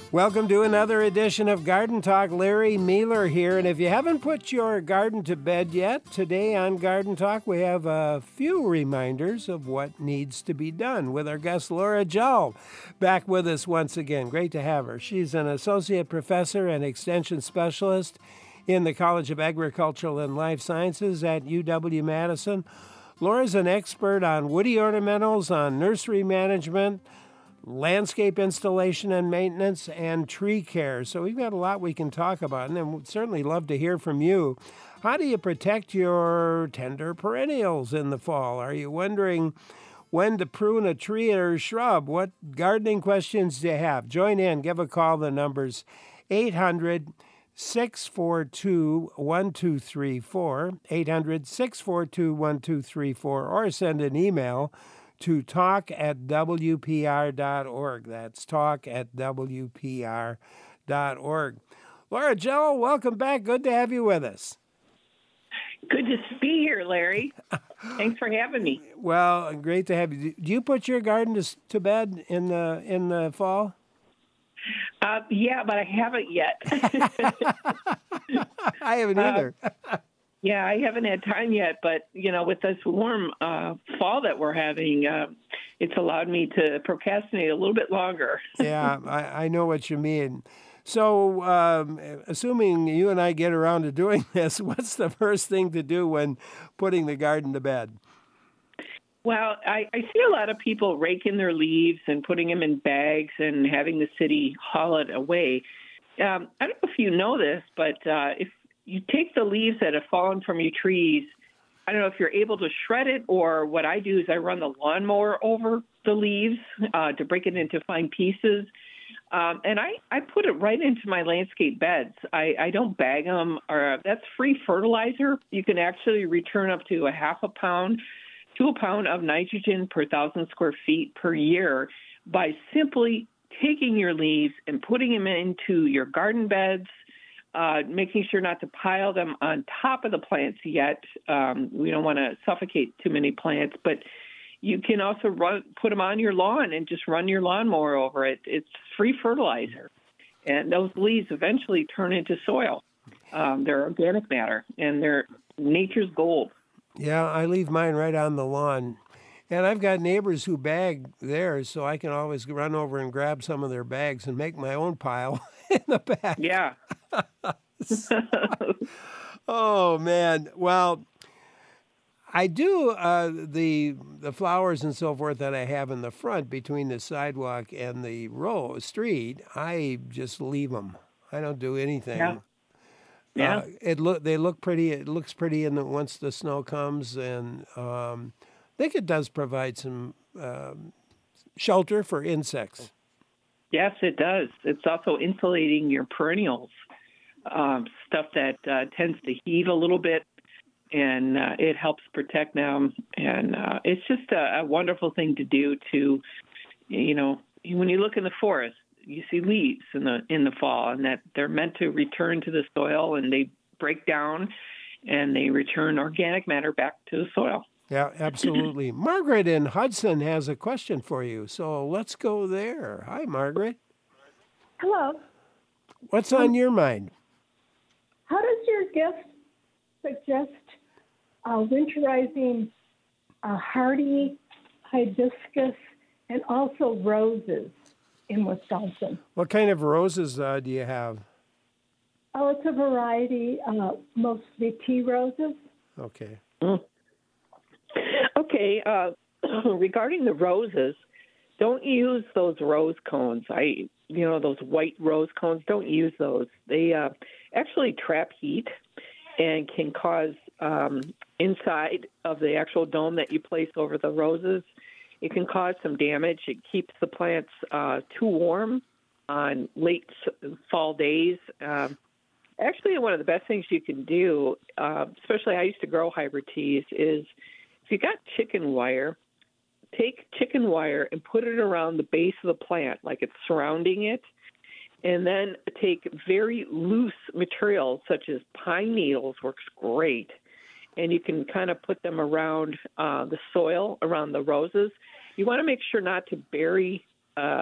Welcome to another edition of Garden Talk. Larry Mealer here. And if you haven't put your garden to bed yet, today on Garden Talk we have a few reminders of what needs to be done with our guest Laura Jell back with us once again. Great to have her. She's an associate professor and extension specialist in the College of Agricultural and Life Sciences at UW-Madison. Laura's an expert on woody ornamentals, on nursery management, landscape installation and maintenance, and tree care. So we've got a lot we can talk about, and then we'd certainly love to hear from you. How do you protect your tender perennials in the fall? Are you wondering when to prune a tree or shrub? What gardening questions do you have? Join in. Give a call. The number's 800-642-1234, 800-642-1234, or send an email to talk@wpr.org. That's talk@wpr.org. Laura Jell, welcome back. Good to have you with us. Good to be here, Larry. Thanks for having me. Well, great to have you. Do you put your garden to bed in the fall? Yeah, but I haven't yet. I haven't either. Yeah, I haven't had time yet, but, with this warm fall that we're having, it's allowed me to procrastinate a little bit longer. Yeah, I know what you mean. So, assuming you and I get around to doing this, what's the first thing to do when putting the garden to bed? Well, I see a lot of people raking their leaves and putting them in bags and having the city haul it away. I don't know if you know this, but if you take the leaves that have fallen from your trees, I don't know if you're able to shred it, or what I do is I run the lawnmower over the leaves to break it into fine pieces. And I put it right into my landscape beds. I don't bag them, or that's free fertilizer. You can actually return up to a half a pound to a pound of nitrogen per 1,000 square feet per year by simply taking your leaves and putting them into your garden beds, making sure not to pile them on top of the plants yet. We don't want to suffocate too many plants, but you can also put them on your lawn and just run your lawnmower over it. It's free fertilizer. And those leaves eventually turn into soil. They're organic matter, and they're nature's gold. Yeah, I leave mine right on the lawn. And I've got neighbors who bag theirs, so I can always run over and grab some of their bags and make my own pile in the back. Yeah. Oh, man. Well, I do the flowers and so forth that I have in the front between the sidewalk and the street. I just leave them. I don't do anything. Yeah. Yeah. They look pretty. It looks pretty once the snow comes, and I think it does provide some shelter for insects. Yes, it does. It's also insulating your perennials, stuff that tends to heave a little bit, and it helps protect them. And it's just a wonderful thing to do to, when you look in the forest, you see leaves in the fall, and that they're meant to return to the soil, and they break down and they return organic matter back to the soil. Yeah, absolutely. Margaret in Hudson has a question for you, so let's go there. Hi, Margaret. Hello. What's on your mind? How does your guest suggest winterizing hardy hibiscus and also roses in Wisconsin? What kind of roses do you have? Oh, it's a variety, mostly tea roses. Okay. Okay. Regarding the roses, don't use those rose cones. Those white rose cones, don't use those. They actually trap heat and can cause inside of the actual dome that you place over the roses, it can cause some damage. It keeps the plants too warm on late fall days. Actually, one of the best things you can do, especially I used to grow hybrid teas, is if you got chicken wire, take chicken wire and put it around the base of the plant, like it's surrounding it, and then take very loose materials such as pine needles, works great, and you can kind of put them around the soil, around the roses. You want to make sure not to bury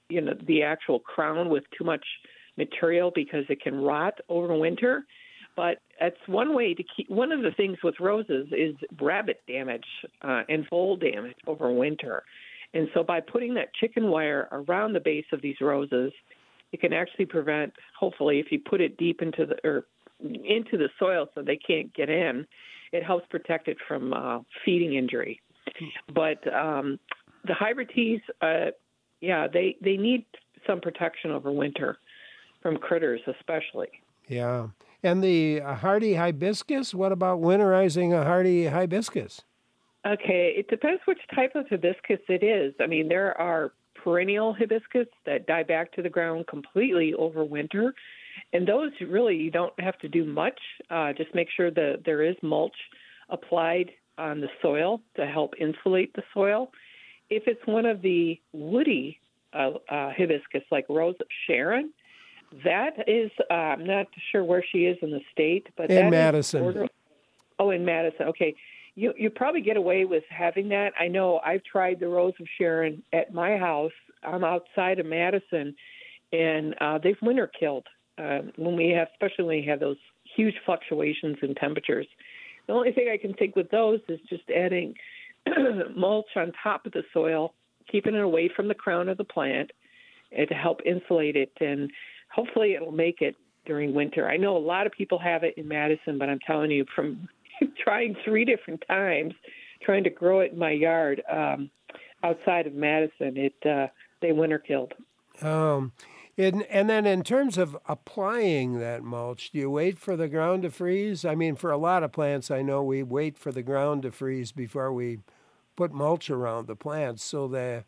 the actual crown with too much material because it can rot over winter. But that's one way to keep. One of the things with roses is rabbit damage and vole damage over winter. And so by putting that chicken wire around the base of these roses, it can actually prevent, hopefully, if you put it deep into the soil so they can't get in, it helps protect it from feeding injury. But the hybrid teas, they need some protection over winter from critters especially. Yeah. And the hardy hibiscus, what about winterizing a hardy hibiscus? Okay, it depends which type of hibiscus it is. I mean, there are perennial hibiscus that die back to the ground completely over winter. And those really, you don't have to do much. Just make sure that there is mulch applied on the soil to help insulate the soil. If it's one of the woody hibiscus, like Rose of Sharon, that is, I'm not sure where she is in the state, but in Madison. In Madison. Okay. You probably get away with having that. I know I've tried the Rose of Sharon at my house. I'm outside of Madison, and they've winter killed especially when we have those huge fluctuations in temperatures. The only thing I can think with those is just adding mulch on top of the soil, keeping it away from the crown of the plant, and to help insulate it. And hopefully it'll make it during winter. I know a lot of people have it in Madison, but I'm telling you, from trying 3 different times, trying to grow it in my yard outside of Madison, they winter killed. And then in terms of applying that mulch, do you wait for the ground to freeze? I mean, for a lot of plants, I know we wait for the ground to freeze before we put mulch around the plants so the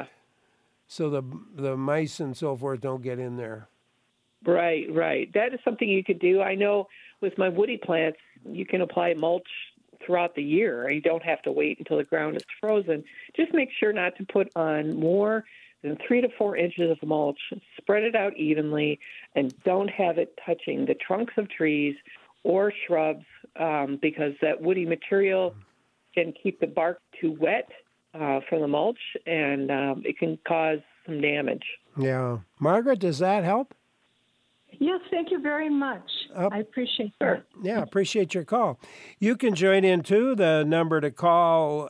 mice and so forth don't get in there. Right. That is something you could do. I know with my woody plants, you can apply mulch throughout the year. You don't have to wait until the ground is frozen. Just make sure not to put on more than 3 to 4 inches of mulch. Spread it out evenly, and don't have it touching the trunks of trees or shrubs because that woody material can keep the bark too wet from the mulch, and it can cause some damage. Yeah. Margaret, does that help? Yes, thank you very much. I appreciate that. Yeah, appreciate your call. You can join in too. The number to call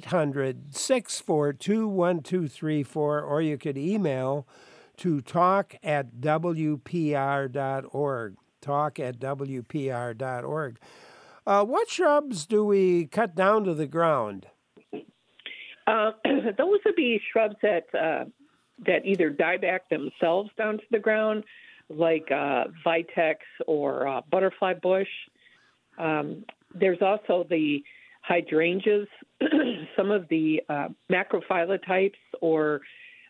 800-642-1234, or you could email to talk@wpr.org. Talk@wpr.org. What shrubs do we cut down to the ground? Those would be shrubs that either die back themselves down to the ground, like vitex or butterfly bush. There's also the hydrangeas, some of the macrophylla types, or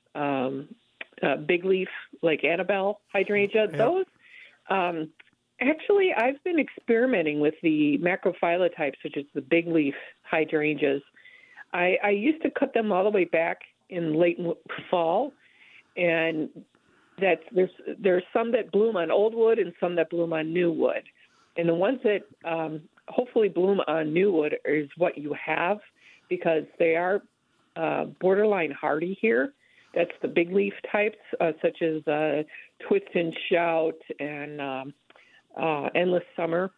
big leaf, like Annabelle hydrangea. Yeah. Those, actually, I've been experimenting with the macrophylla types, which is the big leaf hydrangeas. I used to cut them all the way back in late fall, and there's some that bloom on old wood and some that bloom on new wood. And the ones that hopefully bloom on new wood is what you have, because they are borderline hardy here. That's the big leaf types, such as Twist and Shout and Endless Summer.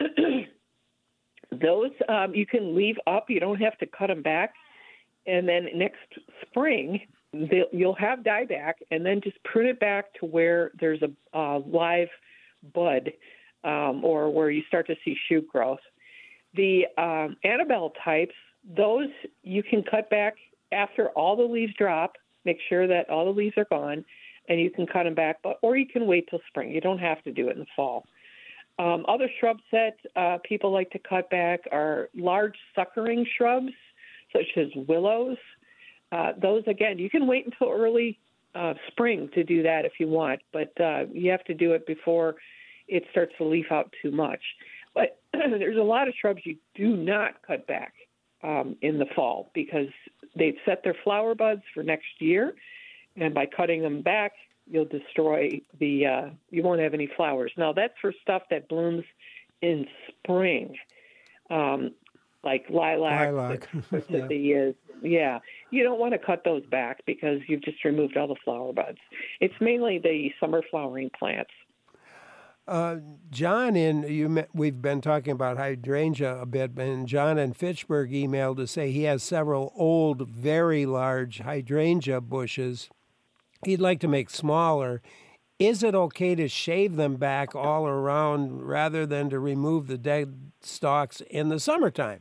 Those you can leave up. You don't have to cut them back. And then next spring, you'll have dieback, and then just prune it back to where there's a live bud or where you start to see shoot growth. The Annabelle types, those you can cut back after all the leaves drop. Make sure that all the leaves are gone, and you can cut them back, or you can wait till spring. You don't have to do it in the fall. Other shrubs that people like to cut back are large suckering shrubs, such as willows. Those, again, you can wait until early spring to do that if you want, but you have to do it before it starts to leaf out too much. But there's a lot of shrubs you do not cut back in the fall because they've set their flower buds for next year, and by cutting them back, you'll destroy you won't have any flowers. Now, that's for stuff that blooms in spring. like lilacs Lilac. and Yeah. forsythias. Yeah, you don't want to cut those back because you've just removed all the flower buds. It's mainly the summer flowering plants. John, we've been talking about hydrangea a bit, and John in Fitchburg emailed to say he has several old, very large hydrangea bushes. He'd like to make smaller. Is it okay to shave them back all around rather than to remove the dead stalks in the summertime?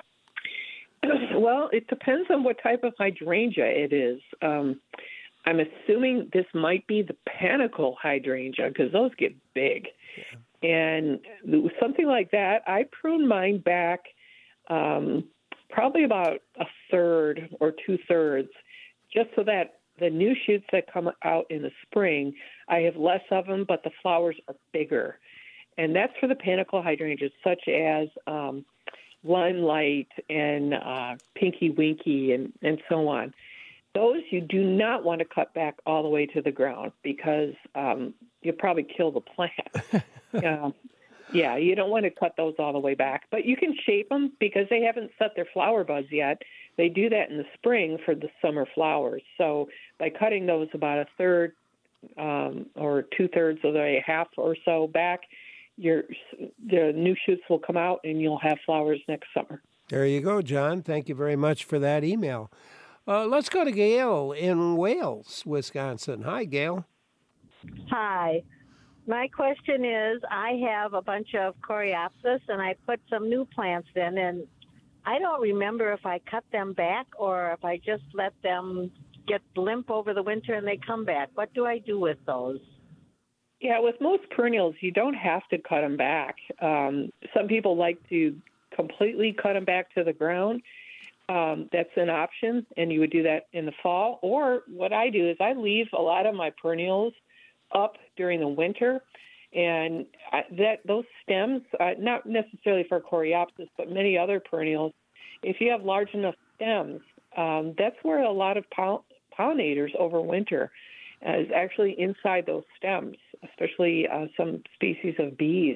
Well, it depends on what type of hydrangea it is. I'm assuming this might be the panicle hydrangea because those get big. Yeah. And something like that, I prune mine back probably about a third or 2/3, just so that the new shoots that come out in the spring, I have less of them, but the flowers are bigger. And that's for the panicle hydrangeas, such as Limelight and Pinky Winky and so on. Those you do not want to cut back all the way to the ground because you'll probably kill the plant. Yeah, you don't want to cut those all the way back. But you can shape them because they haven't set their flower buds yet. They do that in the spring for the summer flowers. So by cutting those about a third or 2/3 of a half or so back, the new shoots will come out and you'll have flowers next summer. There you go, John. Thank you very much for that email. Let's go to Gail in Wales, Wisconsin. Hi, Gail. Hi. My question is, I have a bunch of coreopsis, and I put some new plants in, and I don't remember if I cut them back or if I just let them get limp over the winter and they come back. What do I do with those? Yeah, with most perennials, you don't have to cut them back. Some people like to completely cut them back to the ground. That's an option, and you would do that in the fall. Or what I do is I leave a lot of my perennials up during the winter, and those stems, not necessarily for coreopsis, but many other perennials, if you have large enough stems, that's where a lot of pollinators overwinter, is actually inside those stems, especially some species of bees.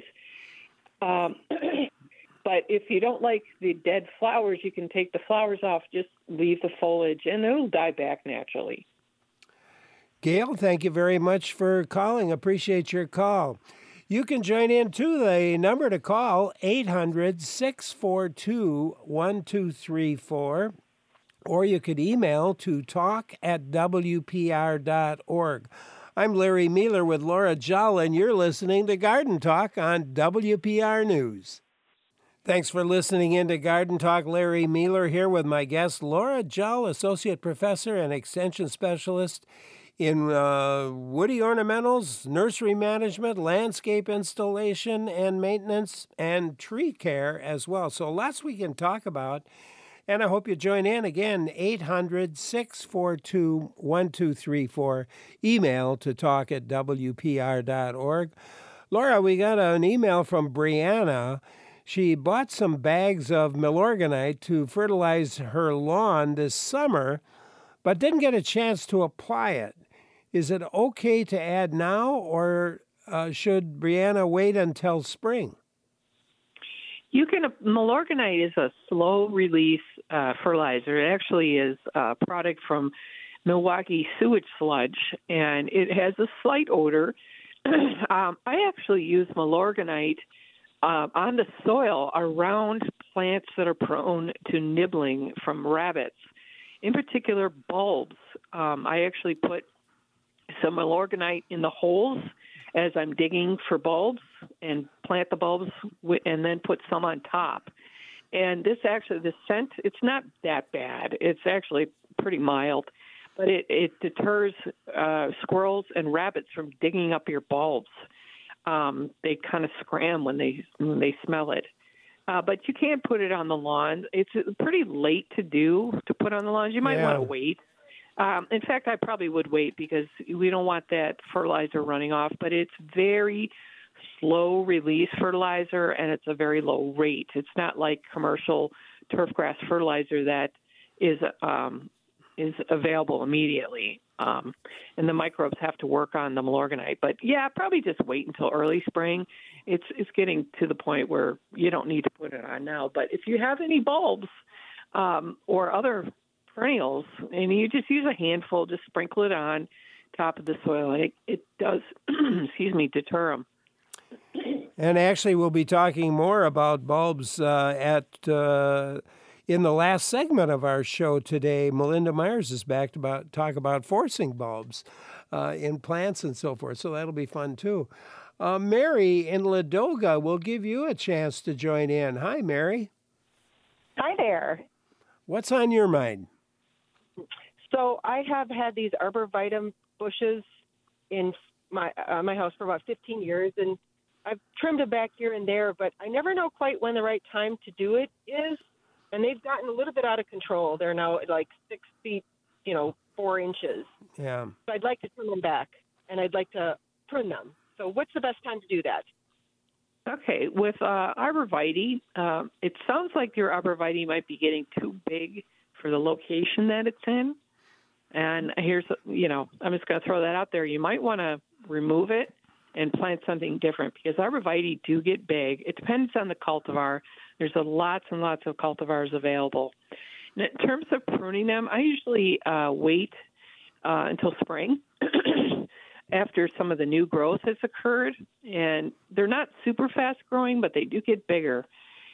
But if you don't like the dead flowers, you can take the flowers off, just leave the foliage, and it'll die back naturally. Gail, thank you very much for calling. Appreciate your call. You can join in, too. The number to call, 800-642-1234, or you could email to talk@wpr.org. I'm Larry Mealer with Laura Jall, and you're listening to Garden Talk on WPR News. Thanks for listening in to Garden Talk. Larry Mealer here with my guest, Laura Jall, Associate Professor and Extension Specialist in woody ornamentals, nursery management, landscape installation and maintenance, and tree care as well. So lots we can talk about, and I hope you join in. Again, 800-642-1234. Email to talk@wpr.org. Laura, we got an email from Brianna. She bought some bags of Milorganite to fertilize her lawn this summer, but didn't get a chance to apply it. Is it okay to add now, or should Brianna wait until spring? Milorganite is a slow-release fertilizer. It actually is a product from Milwaukee sewage sludge, and it has a slight odor. I actually use Milorganite on the soil around plants that are prone to nibbling from rabbits, in particular bulbs. I actually put some Milorganite in the holes as I'm digging for bulbs and plant the bulbs and then put some on top. And the scent, it's not that bad. It's actually pretty mild, but it deters squirrels and rabbits from digging up your bulbs. They kind of scram when they smell it. But you can't put it on the lawn. It's pretty late to put on the lawns. You might want to wait. In fact, I probably would wait because we don't want that fertilizer running off. But it's very slow release fertilizer, and it's a very low rate. It's not like commercial turfgrass fertilizer that is is available immediately. And the microbes have to work on the Milorganite. But yeah, probably just wait until early spring. It's getting to the point where you don't need to put it on now. But if you have any bulbs or other perennials, and you just use a handful, just sprinkle it on top of the soil. It does, deter them. And actually, we'll be talking more about bulbs in the last segment of our show today. Melinda Myers is back to talk about forcing bulbs in plants and so forth. So that'll be fun too. Mary in Ladoga will give you a chance to join in. Hi, Mary. Hi there. What's on your mind? So I have had these arborvitae bushes in my house for about 15 years, and I've trimmed them back here and there, but I never know quite when the right time to do it is. And they've gotten a little bit out of control. They're now at like 6 feet, 4 inches. Yeah. So I'd like to trim them back, and I'd like to prune them. So what's the best time to do that? Okay, with arborvitae, it sounds like your arborvitae might be getting too big for the location that it's in. And here's, I'm just going to throw that out there. You might want to remove it and plant something different because arborvitae do get big. It depends on the cultivar. There's lots and lots of cultivars available. And in terms of pruning them, I usually wait until spring after some of the new growth has occurred. And they're not super fast growing, but they do get bigger.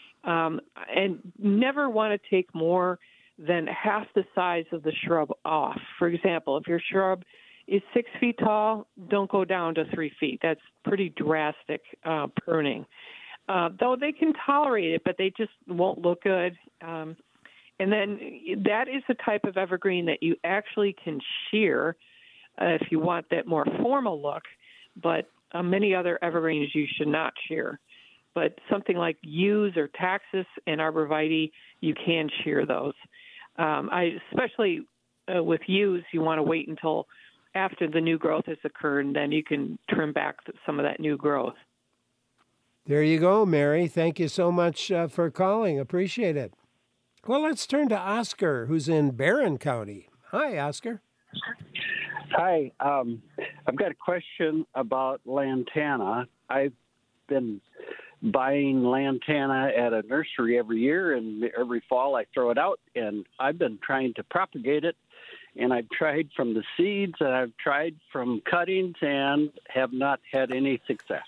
And never want to take more than half the size of the shrub off. For example, if your shrub is 6 feet tall, don't go down to 3 feet. That's pretty drastic pruning. Though they can tolerate it, but they just won't look good. And then that is the type of evergreen that you actually can shear if you want that more formal look. But many other evergreens you should not shear. But something like yews or taxus and arborvitae, you can shear those. Especially with yews, you want to wait until after the new growth has occurred, and then you can trim back some of that new growth. There you go, Mary. Thank you so much for calling. Appreciate it. Well, let's turn to Oscar, who's in Barron County. Hi, Oscar. Hi. I've got a question about lantana. I've been buying lantana at a nursery every year, and every fall I throw it out, and I've been trying to propagate it. And I've tried from the seeds, and I've tried from cuttings, and have not had any success.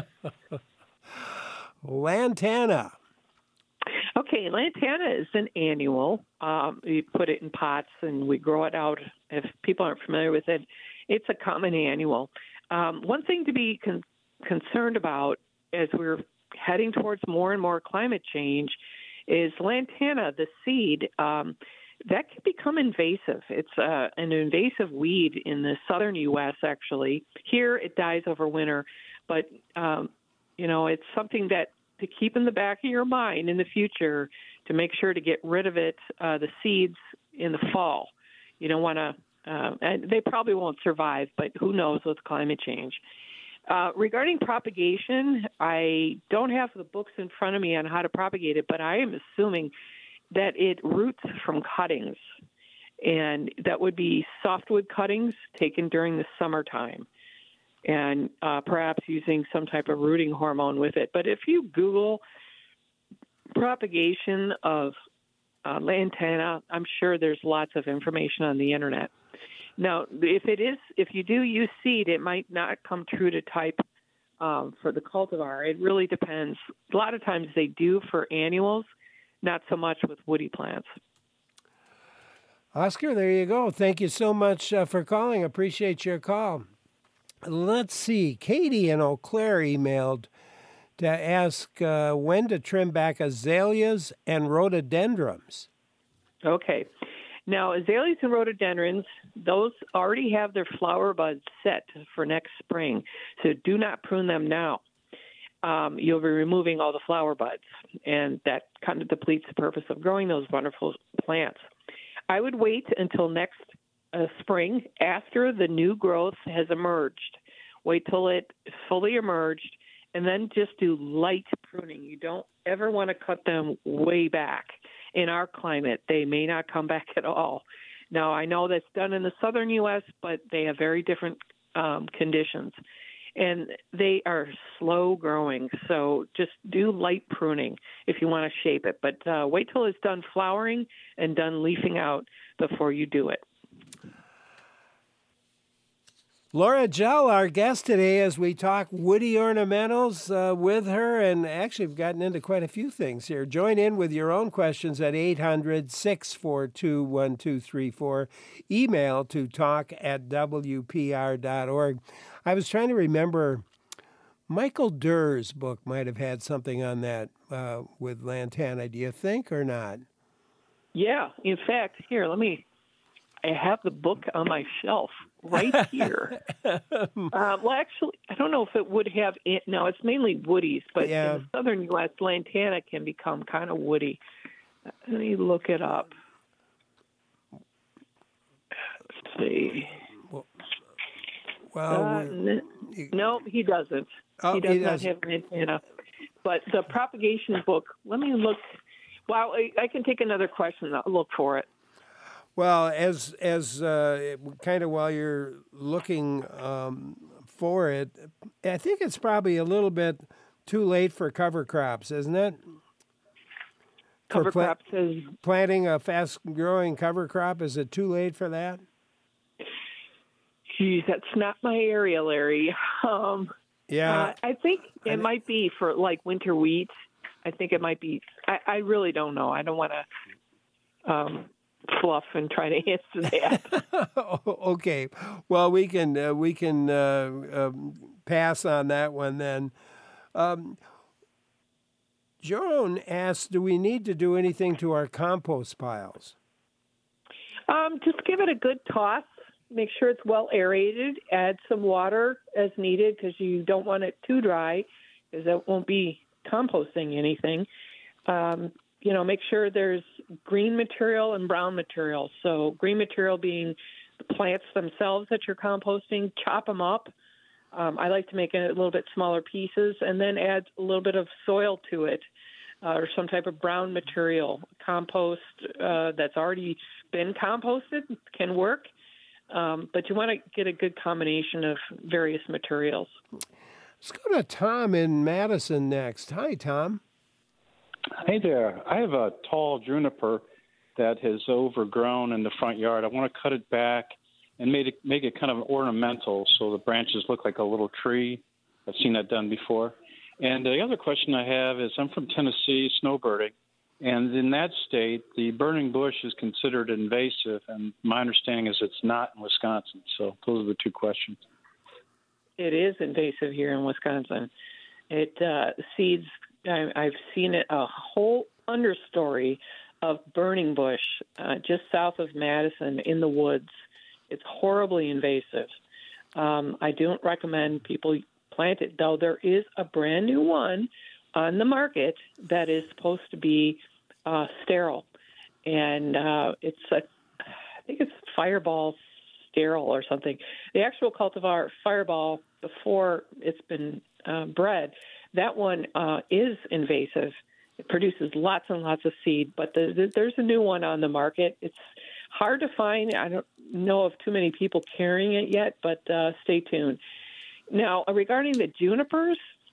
Lantana. Okay, lantana is an annual. We put it in pots, and we grow it out. If people aren't familiar with it, it's a common annual. One thing to be concerned about as we're heading towards more and more climate change is lantana, the seed, that can become invasive. It's an invasive weed in the southern U.S., actually. Here, it dies over winter. But, it's something that to keep in the back of your mind in the future to make sure to get rid of it, the seeds in the fall. You don't want to, and they probably won't survive, but who knows with climate change. Regarding propagation, I don't have the books in front of me on how to propagate it, but I am assuming that it roots from cuttings, and that would be softwood cuttings taken during the summertime, and perhaps using some type of rooting hormone with it. But if you Google propagation of lantana, I'm sure there's lots of information on the internet. Now, if you do use seed, it might not come true to type for the cultivar. It really depends. A lot of times they do for annuals, not so much with woody plants. Oscar, there you go. Thank you so much for calling. Appreciate your call. Let's see. Katie in Eau Claire emailed to ask when to trim back azaleas and rhododendrons. Okay. Now, azaleas and rhododendrons, those already have their flower buds set for next spring, so do not prune them now. You'll be removing all the flower buds, and that kind of depletes the purpose of growing those wonderful plants. I would wait until next spring after the new growth has emerged. Wait till it fully emerged, and then just do light pruning. You don't ever want to cut them way back. In our climate, they may not come back at all. Now, I know that's done in the southern U.S., but they have very different conditions. And they are slow growing, so just do light pruning if you want to shape it. But wait till it's done flowering and done leafing out before you do it. Laura Gell, our guest today, as we talk woody ornamentals with her, and actually we've gotten into quite a few things here. Join in with your own questions at 800-642-1234. Email to talk@wpr.org. I was trying to remember, Michael Durr's book might have had something on that with lantana. Do you think or not? Yeah. In fact, here, I have the book on my shelf right here. Well, actually, I don't know if it would have it. No, it's mainly woodies, but in the southern U.S., lantana can become kind of woody. Let me look it up. Let's see. Well, no, he doesn't. He does not have lantana. But the propagation book, let me look. Well, I can take another question. I'll look for it. Well, as kind of while you're looking for it, I think it's probably a little bit too late for cover crops, isn't it? Cover crops is planting a fast-growing cover crop. Is it too late for that? Geez, that's not my area, Larry. Yeah, I think it might be for like winter wheat. I think it might be. I really don't know. I don't want to fluff and try to answer that. Okay, well we can pass on that one then. Joan asks, do we need to do anything to our compost piles? Just give it a good toss. Make sure it's well aerated. Add some water as needed because you don't want it too dry because that won't be composting anything. Make sure there's green material and brown material. So green material being the plants themselves that you're composting, chop them up. I like to make it a little bit smaller pieces and then add a little bit of soil to it or some type of brown material. Compost that's already been composted can work, but you want to get a good combination of various materials. Let's go to Tom in Madison next. Hi, Tom. Hey there. I have a tall juniper that has overgrown in the front yard. I want to cut it back and make it kind of ornamental so the branches look like a little tree. I've seen that done before. And the other question I have is I'm from Tennessee, snowbirding, and in that state, the burning bush is considered invasive, and my understanding is it's not in Wisconsin. So those are the two questions. It is invasive here in Wisconsin. It seeds. I've seen it, a whole understory of burning bush just south of Madison in the woods. It's horribly invasive. I don't recommend people plant it, though there is a brand new one on the market that is supposed to be sterile. And I think it's Fireball Sterile or something. The actual cultivar Fireball, before it's been bred, that one is invasive. It produces lots and lots of seed, but there's a new one on the market. It's hard to find. I don't know of too many people carrying it yet, but stay tuned. Now, regarding the junipers,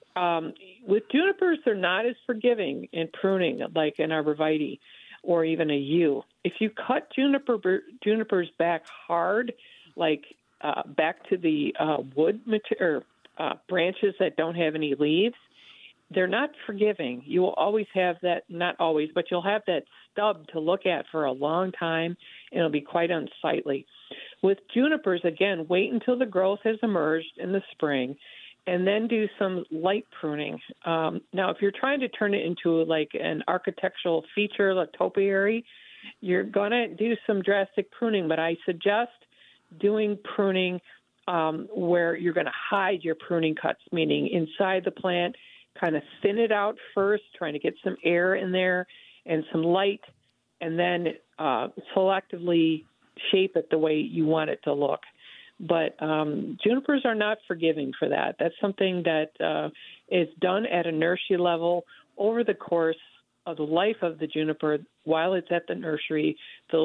with junipers, they're not as forgiving in pruning like an arborvitae or even a yew. If you cut junipers back hard, like back to the wood material, branches that don't have any leaves, they're not forgiving. You will always have that, not always, but you'll have that stub to look at for a long time, and it'll be quite unsightly. With junipers, again, wait until the growth has emerged in the spring, and then do some light pruning. Now, if you're trying to turn it into like an architectural feature, like topiary, you're going to do some drastic pruning, but I suggest doing pruning where you're going to hide your pruning cuts, meaning inside the plant, kind of thin it out first, trying to get some air in there and some light, and then selectively shape it the way you want it to look. But junipers are not forgiving for that. That's something that is done at a nursery level over the course of the life of the juniper. While it's at the nursery, they'll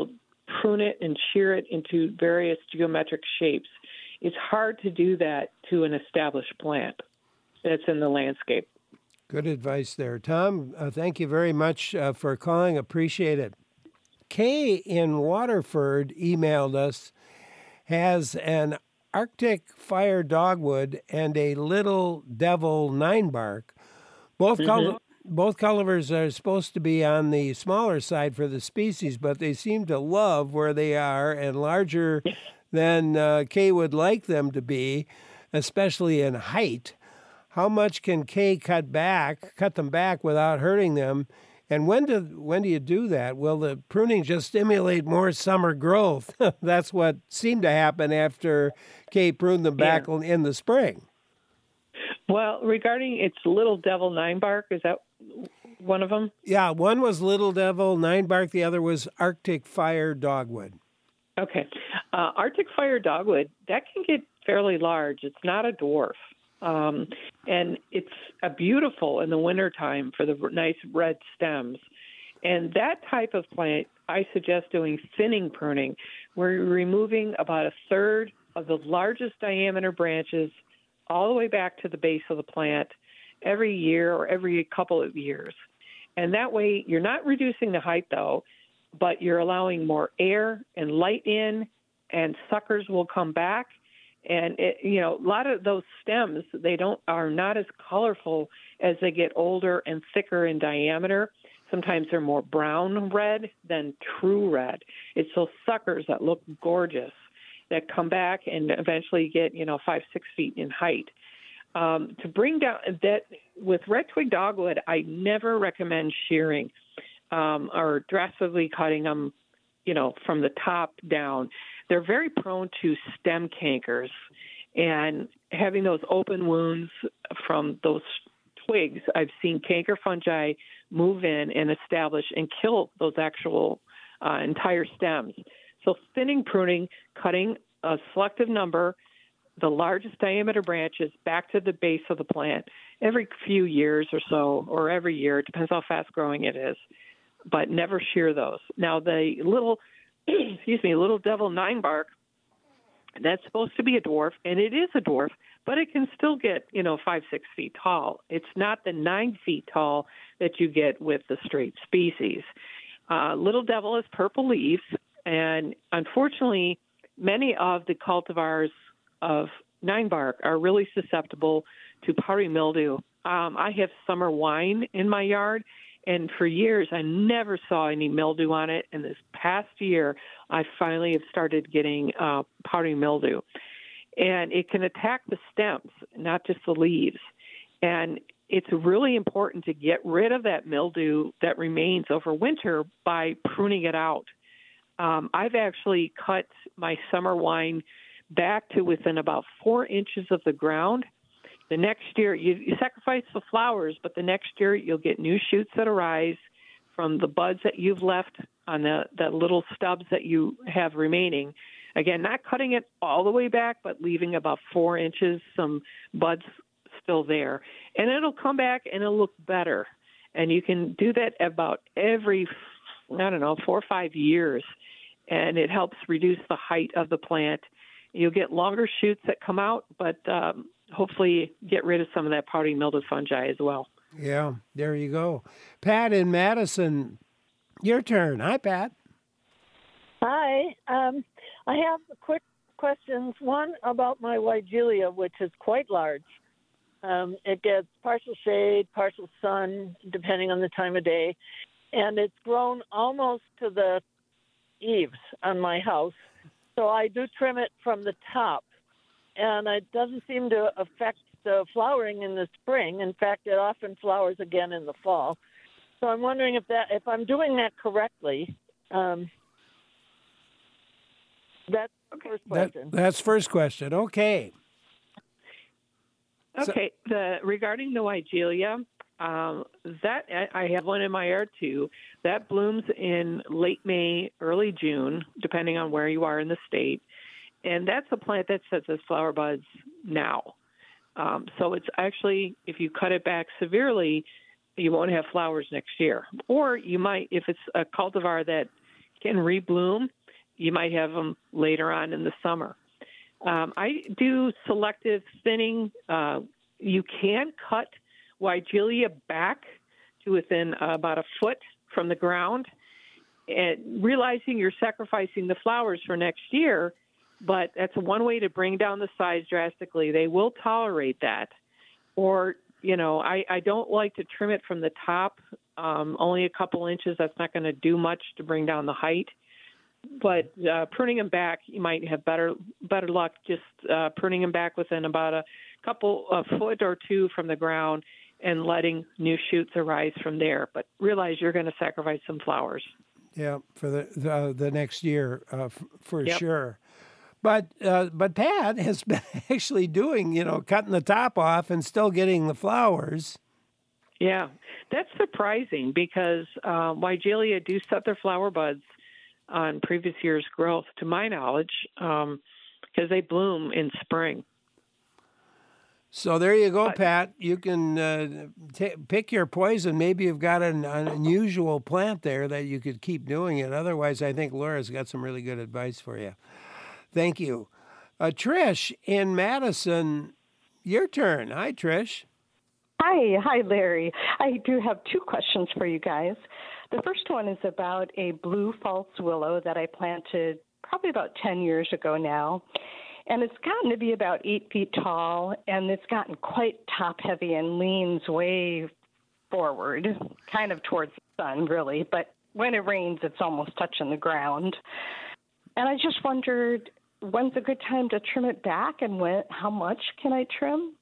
prune it and shear it into various geometric shapes. It's hard to do that to an established plant that's in the landscape. Good advice there. Tom, thank you very much for calling. Appreciate it. Kay in Waterford emailed us, has an Arctic fire dogwood and a little devil 9-bark. Both cultivars are supposed to be on the smaller side for the species, but they seem to love where they are and larger than Kay would like them to be, especially in height. How much can Kay cut them back without hurting them? And when do you do that? Will the pruning just stimulate more summer growth? That's what seemed to happen after Kay pruned them back in the spring. Well, regarding its little devil 9-bark, is that one of them? Yeah, one was little devil 9-bark. The other was Arctic fire dogwood. Okay. Arctic fire dogwood, that can get fairly large. It's not a dwarf. And it's beautiful in the wintertime for the nice red stems. And that type of plant, I suggest doing thinning pruning, where you're removing about a third of the largest diameter branches all the way back to the base of the plant every year or every couple of years. And that way you're not reducing the height, though, but you're allowing more air and light in, and suckers will come back. And a lot of those stems, are not as colorful as they get older and thicker in diameter. Sometimes they're more brown red than true red. It's those suckers that look gorgeous that come back and eventually get 5-6 feet in height. To bring down that with red twig dogwood, I never recommend shearing or drastically cutting them, from the top down. They're very prone to stem cankers, and having those open wounds from those twigs, I've seen canker fungi move in and establish and kill those actual entire stems. So thinning pruning, cutting a selective number, the largest diameter branches back to the base of the plant every few years or so, or every year. It depends how fast growing it is, but never shear those. Now the little devil 9-bark, that's supposed to be a dwarf, and it is a dwarf, but it can still get 5-6 feet tall. It's not the 9 feet tall that you get with the straight species. Little devil has purple leaves, and unfortunately, many of the cultivars of 9-bark are really susceptible to powdery mildew. I have summer wine in my yard, and for years, I never saw any mildew on it. And this past year, I finally have started getting powdery mildew. And it can attack the stems, not just the leaves. And it's really important to get rid of that mildew that remains over winter by pruning it out. I've actually cut my summer wine back to within about 4 inches of the ground. The next year, you sacrifice the flowers, but the next year you'll get new shoots that arise from the buds that you've left on the little stubs that you have remaining. Again, not cutting it all the way back, but leaving about 4 inches, some buds still there. And it'll come back and it'll look better. And you can do that about every, 4 or 5 years. And it helps reduce the height of the plant. You'll get longer shoots that come out, but hopefully get rid of some of that powdery mildew fungi as well. Yeah, there you go. Pat in Madison, your turn. Hi, Pat. Hi. I have quick questions. One about my Weigelia, which is quite large. It gets partial shade, partial sun, depending on the time of day. And it's grown almost to the eaves on my house. So I do trim it from the top. And it doesn't seem to affect the flowering in the spring. In fact, it often flowers again in the fall. So I'm wondering if I'm doing that correctly. That's the first question. That's first question. Okay. Okay. Regarding the Weigelia, that I have one in my yard too. That blooms in late May, early June, depending on where you are in the state. And that's a plant that sets its flower buds now. So it's actually, if you cut it back severely, you won't have flowers next year. Or you might, if it's a cultivar that can rebloom, you might have them later on in the summer. I do selective thinning. You can cut Weigelia back to within about a foot from the ground, and realizing you're sacrificing the flowers for next year, but that's one way to bring down the size drastically. They will tolerate that. Or, I don't like to trim it from the top, only a couple inches. That's not going to do much to bring down the height. But pruning them back, you might have better luck just pruning them back within about a foot or two from the ground and letting new shoots arise from there. But realize you're going to sacrifice some flowers. Yeah, for the next year, for Yep. sure. But Pat has been actually doing, cutting the top off and still getting the flowers. Yeah, that's surprising because Weigelia do set their flower buds on previous year's growth, to my knowledge, because they bloom in spring. So there you go, Pat. You can pick your poison. Maybe you've got an unusual plant there that you could keep doing it. Otherwise, I think Laura's got some really good advice for you. Thank you. Trish in Madison, your turn. Hi, Trish. Hi, Larry. I do have two questions for you guys. The first one is about a blue false willow that I planted probably about 10 years ago now. And it's gotten to be about 8 feet tall, and it's gotten quite top-heavy and leans way forward, kind of towards the sun, really. But when it rains, it's almost touching the ground. And I just wondered, when's a good time to trim it back, and how much can I trim?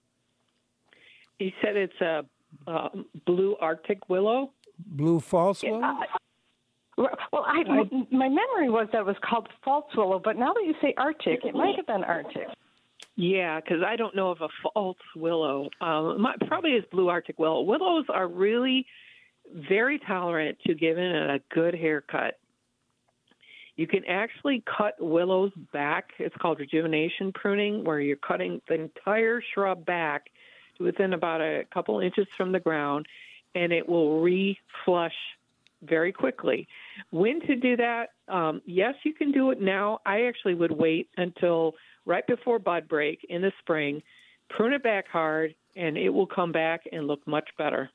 You said it's a blue Arctic willow? Blue false willow? Well, my memory was that it was called false willow, but now that you say Arctic, it might have been Arctic. Yeah, because I don't know of a false willow. Probably is blue Arctic willow. Willows are really very tolerant to giving it a good haircut. You can actually cut willows back. It's called rejuvenation pruning, where you're cutting the entire shrub back to within about a couple inches from the ground, and it will reflush very quickly. When to do that? Yes, you can do it now. I actually would wait until right before bud break in the spring, prune it back hard, and it will come back and look much better.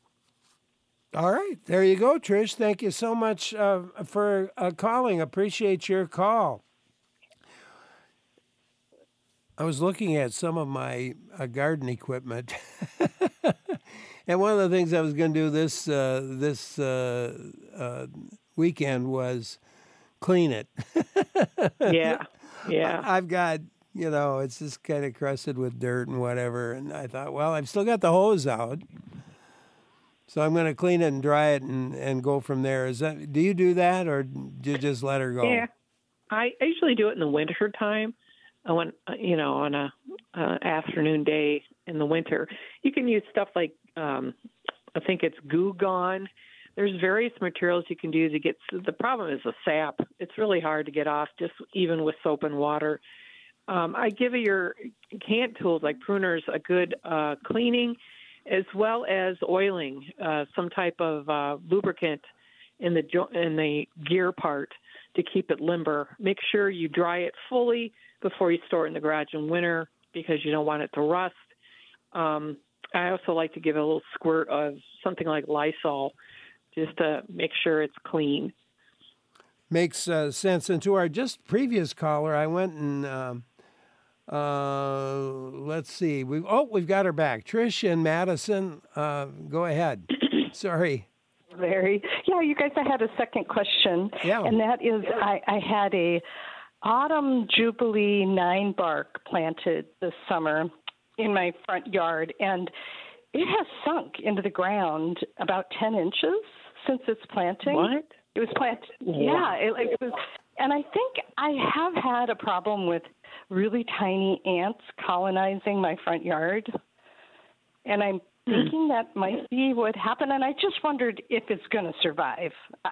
All right. There you go, Trish. Thank you so much for calling. Appreciate your call. I was looking at some of my garden equipment. And one of the things I was going to do this weekend was clean it. Yeah. I've got, it's just kind of crusted with dirt and whatever. And I thought, well, I've still got the hose out. So I'm going to clean it and dry it and go from there. Do you do that, or do you just let her go? Yeah. I usually do it in the winter time. On a afternoon day in the winter. You can use stuff like, I think it's Goo Gone. There's various materials you can do to get, the problem is the sap. It's really hard to get off, just even with soap and water. I give your hand tools like pruners a good cleaning, as well as oiling, some type of lubricant in the gear part to keep it limber. Make sure you dry it fully before you store it in the garage in winter, because you don't want it to rust. I also like to give it a little squirt of something like Lysol just to make sure it's clean. Makes sense. And to our just previous caller, I went and let's see. We've got her back. Trish and Madison, go ahead. Sorry. Larry. Yeah, you guys, I had a second question. Yeah. And that is, I had a Autumn Jubilee 9-bark planted this summer in my front yard, and it has sunk into the ground about 10 inches since its planting. What? It was planted. Yeah, it was. And I think I have had a problem with really tiny ants colonizing my front yard, and I'm thinking that might be what happened, and I just wondered if it's going to survive.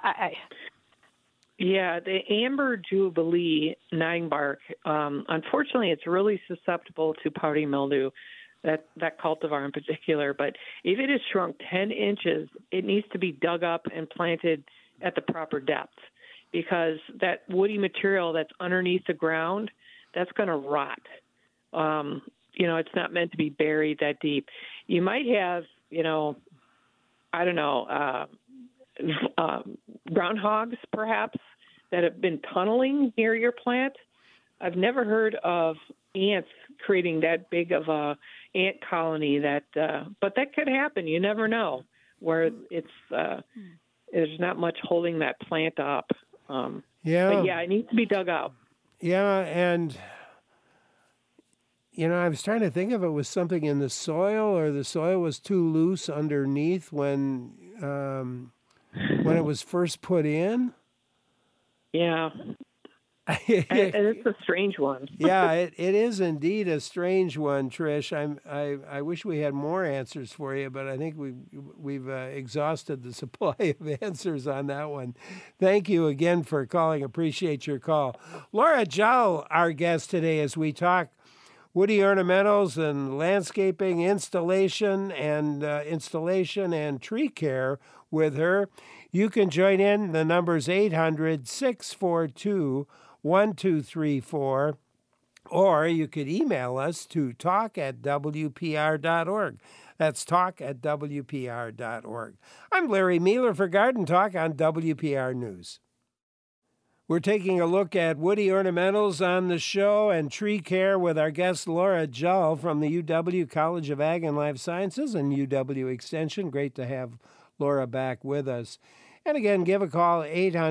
Yeah, the Amber Jubilee 9-bark, unfortunately, it's really susceptible to powdery mildew, that cultivar in particular. But if it is shrunk 10 inches, it needs to be dug up and planted at the proper depth. because that woody material that's underneath the ground, that's going to rot. It's not meant to be buried that deep. You might have, I don't know, groundhogs perhaps that have been tunneling near your plant. I've never heard of ants creating that big of a ant colony but that could happen. You never know, where there's not much holding that plant up. But it needs to be dug out. Yeah, and I was trying to think if it was something in the soil, or the soil was too loose underneath when it was first put in. Yeah. And it's a strange one. Yeah, it is indeed a strange one, Trish. I wish we had more answers for you, but I think we've exhausted the supply of answers on that one. Thank you again for calling. Appreciate your call. Laura Jowell, our guest today, as we talk woody ornamentals and landscaping installation and tree care with her. You can join in. The number's 800-642-1234, or you could email us to talk@wpr.org. That's talk@wpr.org. I'm Larry Mealer for Garden Talk on WPR News. We're taking a look at woody ornamentals on the show and tree care with our guest Laura Jowell from the UW College of Ag and Life Sciences and UW Extension. Great to have Laura back with us. And again, give a call,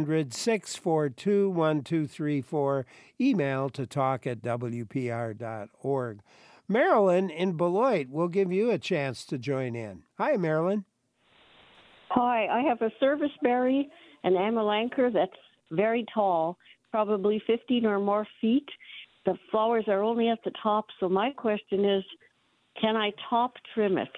800-642-1234. Email to talk@wpr.org. Marilyn in Beloit will give you a chance to join in. Hi, Marilyn. Hi, I have a serviceberry, an amelanchier that's very tall, probably 15 or more feet. The flowers are only at the top, so my question is, can I top trim it?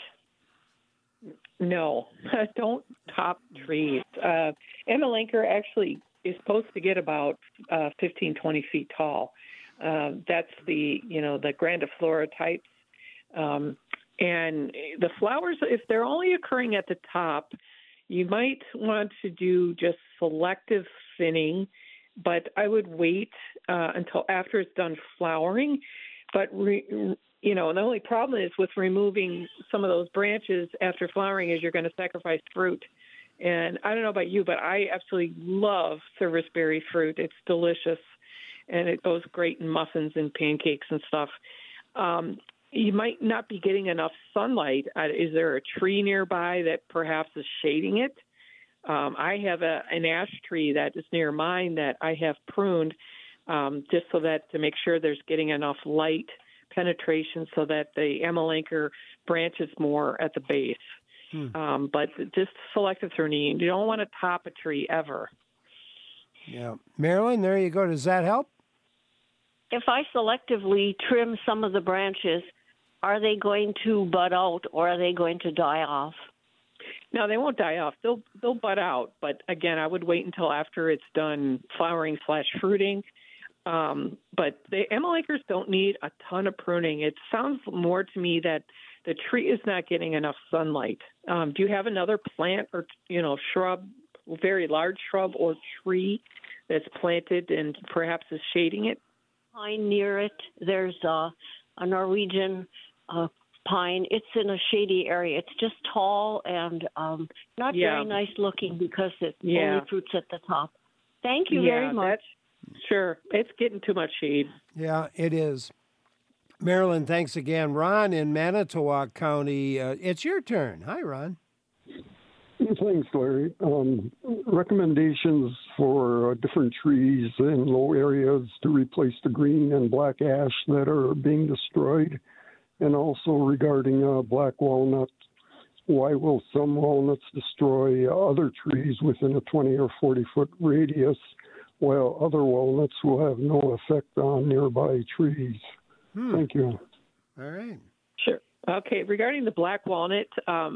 No, don't top trees. Amelanchier actually is supposed to get about 15, 20 feet tall. That's the grandiflora types. And the flowers, if they're only occurring at the top, you might want to do just selective thinning, but I would wait until after it's done flowering. But the only problem is with removing some of those branches after flowering is you're going to sacrifice fruit. And I don't know about you, but I absolutely love serviceberry fruit. It's delicious, and it goes great in muffins and pancakes and stuff. You might not be getting enough sunlight. Is there a tree nearby that perhaps is shading it? I have an ash tree that is near mine that I have pruned just so that to make sure there's getting enough light penetration so that the amelanchier branches more at the base. But just selective pruning. You don't want to top a tree ever. Yeah. Marilyn, there you go. Does that help? If I selectively trim some of the branches, are they going to bud out or are they going to die off? No, they won't die off. They'll bud out. But again, I would wait until after it's done flowering/fruiting. But the amelanchiers don't need a ton of pruning. It sounds more to me that the tree is not getting enough sunlight. Do you have another plant or shrub, very large shrub or tree that's planted and perhaps is shading it? Pine near it. There's a Norwegian pine. It's in a shady area. It's just tall and not very nice looking because it only fruits at the top. Thank you very much. Sure. It's getting too much shade. Yeah, it is. Marilyn, thanks again. Ron in Manitowoc County, it's your turn. Hi, Ron. Thanks, Larry. Recommendations for different trees in low areas to replace the green and black ash that are being destroyed, and also regarding black walnut. Why will some walnuts destroy other trees within a 20 or 40-foot radius, while other walnuts will have no effect on nearby trees? Thank you. All right. Sure. Okay. Regarding the black walnut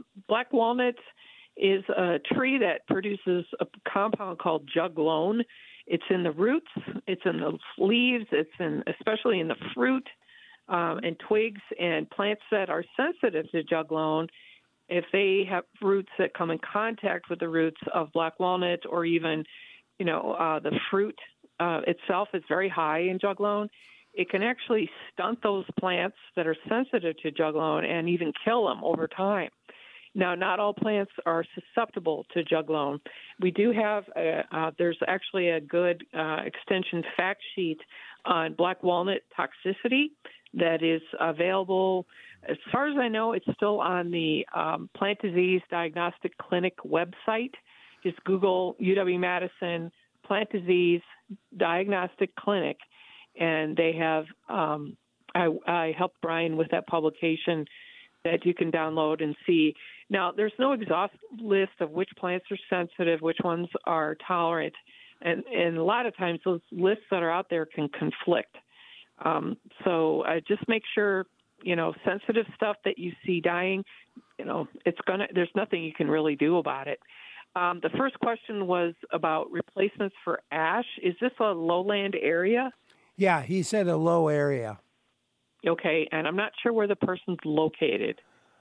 is a tree that produces a compound called juglone. It's in the roots, it's in the leaves, especially in the fruit and twigs, and plants that are sensitive to juglone. If they have roots that come in contact with the roots of black walnut or even the fruit itself is very high in juglone, it can actually stunt those plants that are sensitive to juglone and even kill them over time. Now, not all plants are susceptible to juglone. We do have, there's actually a good extension fact sheet on black walnut toxicity that is available. As far as I know, it's still on the Plant Disease Diagnostic Clinic website. Just Google UW-Madison Plant Disease Diagnostic Clinic, and they have, I helped Brian with that publication that you can download and see. Now, there's no exhaustive list of which plants are sensitive, which ones are tolerant, and a lot of times those lists that are out there can conflict. So just make sure, sensitive stuff that you see dying, there's nothing you can really do about it. The first question was about replacements for ash. Is this a lowland area? Yeah, he said a low area. Okay, and I'm not sure where the person's located.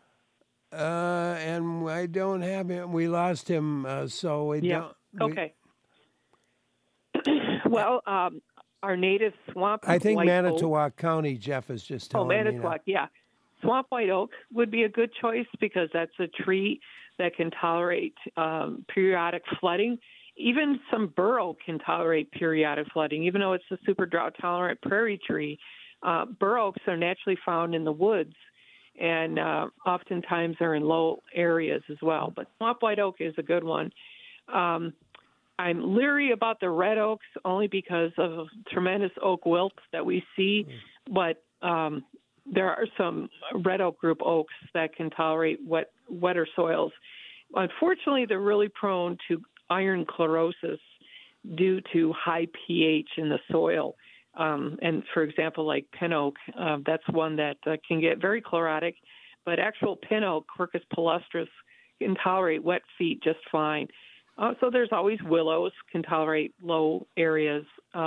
And I don't have him. We lost him, so we don't. Okay. Well, our native swamp. I think white Manitowoc oak. County, Jeff is just telling me. Manitowoc, yeah. Swamp white oak would be a good choice because that's a tree that can tolerate periodic flooding. Even some bur oak can tolerate periodic flooding, even though it's a super drought-tolerant prairie tree. Bur oaks are naturally found in the woods, and oftentimes are in low areas as well. But swamp white oak is a good one. I'm leery about the red oaks only because of tremendous oak wilt that we see, but there are some red oak group oaks that can tolerate wetter soils. Unfortunately, they're really prone to iron chlorosis due to high pH in the soil. And for example, like pin oak, that's one that can get very chlorotic, but actual pin oak, Quercus palustris, can tolerate wet feet just fine. So there's always willows, can tolerate low areas,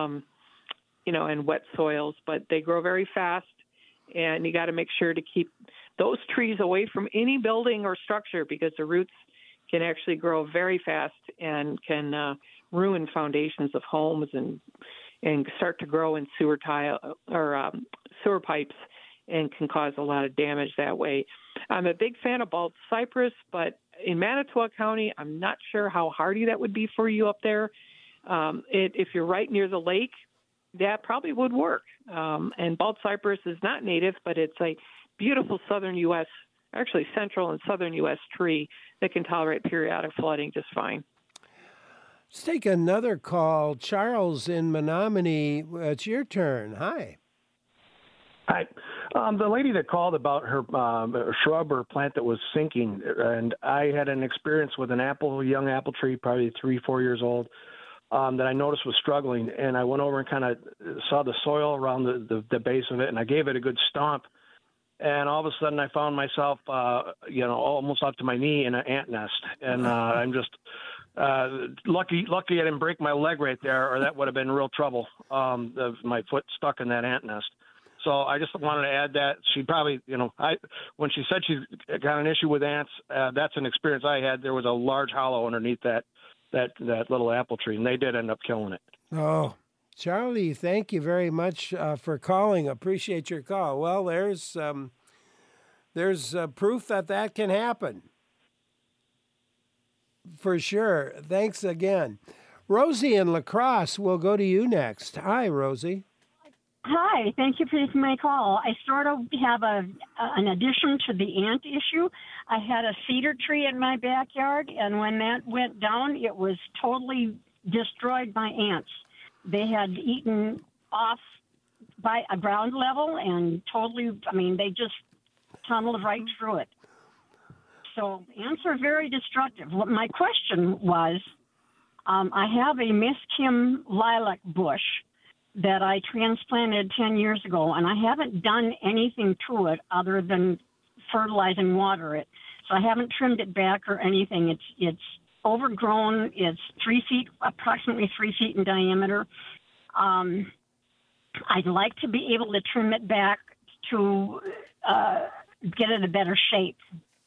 and wet soils, but they grow very fast, and you got to make sure to keep those trees away from any building or structure because the roots can actually grow very fast and can ruin foundations of homes and start to grow in sewer tile or sewer pipes and can cause a lot of damage that way. I'm a big fan of bald cypress, but in Manitowoc County, I'm not sure how hardy that would be for you up there. If you're right near the lake, that probably would work. And bald cypress is not native, but it's a beautiful southern U.S., actually central and southern U.S. tree that can tolerate periodic flooding just fine. Let's take another call. Charles in Menominee, it's your turn. Hi. Hi. The lady that called about her shrub or plant that was sinking, and I had an experience with an young apple tree, probably 3-4 years old, that I noticed was struggling, and I went over and kind of saw the soil around the base of it, and I gave it a good stomp, and all of a sudden I found myself, almost up to my knee in an ant nest, and I'm just lucky I didn't break my leg right there, or that would have been real trouble. My foot stuck in that ant nest. So I just wanted to add that she probably, when she said she's got an issue with ants, that's an experience I had. There was a large hollow underneath that little apple tree, and they did end up killing it. Oh, Charlie, thank you very much for calling. Appreciate your call. Well, there's proof that can happen. For sure. Thanks again. Rosie in La Crosse, we'll go to you next. Hi, Rosie. Hi, thank you for taking my call. I sort of have an addition to the ant issue. I had a cedar tree in my backyard, and when that went down, it was totally destroyed by ants. They had eaten off by a ground level and they just tunneled right through it. So ants are very destructive. My question was, I have a Miss Kim lilac bush that I transplanted 10 years ago, and I haven't done anything to it other than fertilize and water it. So I haven't trimmed it back or anything. It's overgrown. It's approximately 3 feet in diameter. I'd like to be able to trim it back to get it in a better shape.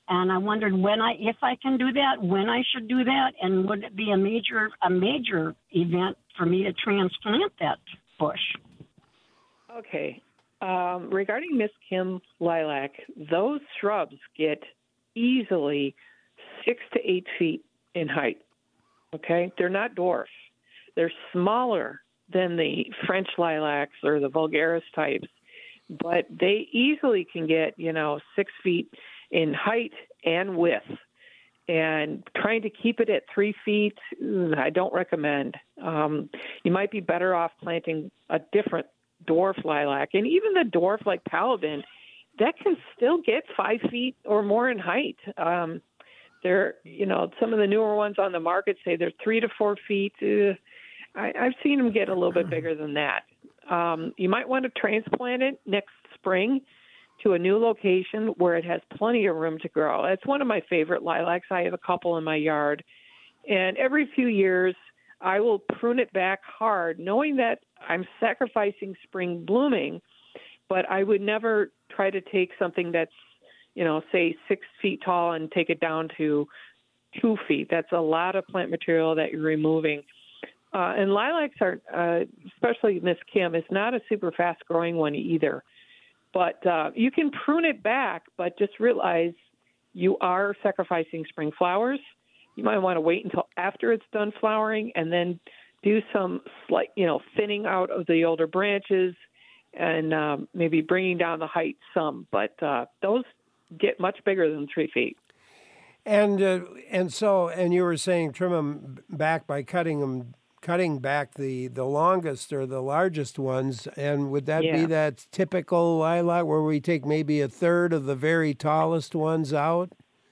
And I wondered if I can do that, when I should do that, and would it be a major event for me to transplant that bush? Okay. Regarding Miss Kim lilac, those shrubs get easily 6 to 8 feet in height. Okay? They're not dwarfs. They're smaller than the French lilacs or the vulgaris types, but they easily can get, 6 feet in height and width. And trying to keep it at 3 feet, I don't recommend. You might be better off planting a different dwarf lilac. And even the dwarf like Paladin, that can still get 5 feet or more in height. They're, some of the newer ones on the market say they're 3 to 4 feet. I've seen them get a little bit bigger than that. You might want to transplant it next spring to a new location where it has plenty of room to grow. It's one of my favorite lilacs. I have a couple in my yard. And every few years, I will prune it back hard, knowing that I'm sacrificing spring blooming, but I would never try to take something that's, say 6 feet tall and take it down to 2 feet. That's a lot of plant material that you're removing. And lilacs are, especially Miss Kim, is not a super fast-growing one either. But you can prune it back, but just realize you are sacrificing spring flowers. You might want to wait until after it's done flowering and then do some slight, thinning out of the older branches and maybe bringing down the height some. But those get much bigger than 3 feet. And you were saying trim them back by cutting back the longest or the largest ones, and would that be that typical lilac where we take maybe a third of the very tallest ones out?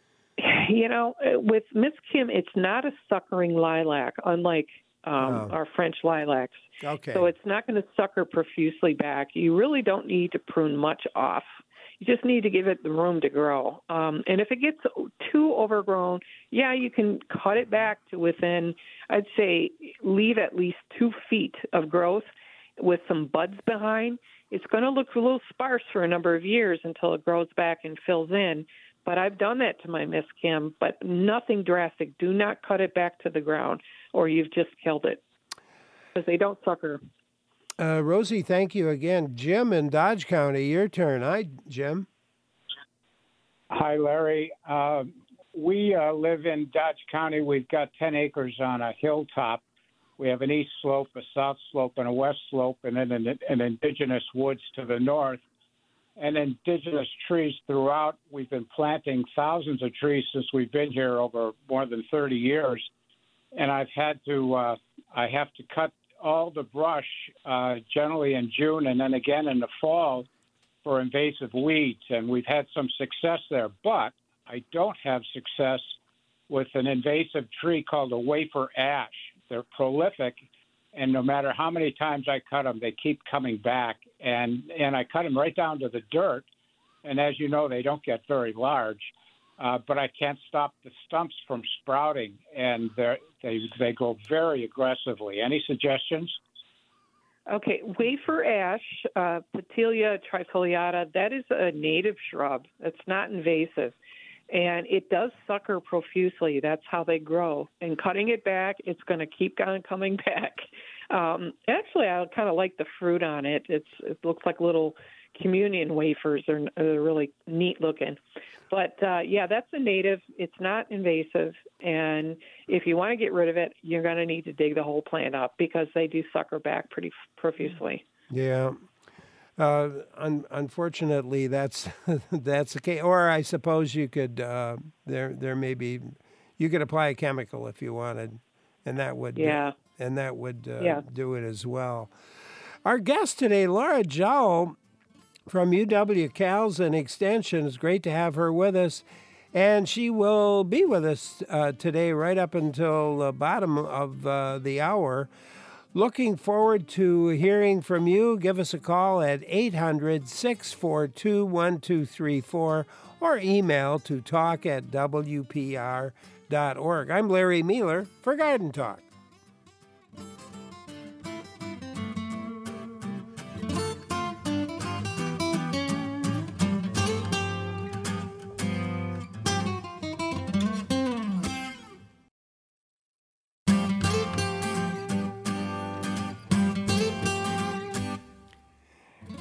With Miss Kim, it's not a suckering lilac, unlike our French lilacs. Okay. So it's not going to sucker profusely back. You really don't need to prune much off. You just need to give it the room to grow. And if it gets too overgrown, you can cut it back to within, I'd say, leave at least 2 feet of growth with some buds behind. It's going to look a little sparse for a number of years until it grows back and fills in. But I've done that to my Miss Kim, but nothing drastic. Do not cut it back to the ground or you've just killed it because they don't sucker. Rosie, thank you again. Jim in Dodge County, your turn. Hi, Jim. Hi, Larry. We live in Dodge County. We've got 10 acres on a hilltop. We have an east slope, a south slope, and a west slope, and then an indigenous woods to the north. And indigenous trees throughout. We've been planting thousands of trees since we've been here over more than 30 years. And I have to cut all the brush generally in June and then again in the fall for invasive weeds. And we've had some success there. But I don't have success with an invasive tree called a wafer ash. They're prolific. And no matter how many times I cut them, they keep coming back. And I cut them right down to the dirt. And as you know, they don't get very large. But I can't stop the stumps from sprouting. And they grow very aggressively. Any suggestions? Okay, wafer ash, Petilia trifoliata, that is a native shrub. It's not invasive. And it does sucker profusely. That's how they grow. And cutting it back, it's going to keep on coming back. Actually, I kind of like the fruit on it. It looks like little communion wafers. They're really neat looking. But, that's a native. It's not invasive. And if you want to get rid of it, you're going to need to dig the whole plant up because they do sucker back pretty profusely. Yeah. Unfortunately, that's the case. Or I suppose you could there may be you could apply a chemical if you wanted, and that would do it as well. Our guest today, Laura Jowl from UW-Cals and Extension. It's great to have her with us, and she will be with us today right up until the bottom of the hour. Looking forward to hearing from you. Give us a call at 800-642-1234 or email to talk@wpr.org. I'm Larry Mealer for Garden Talk.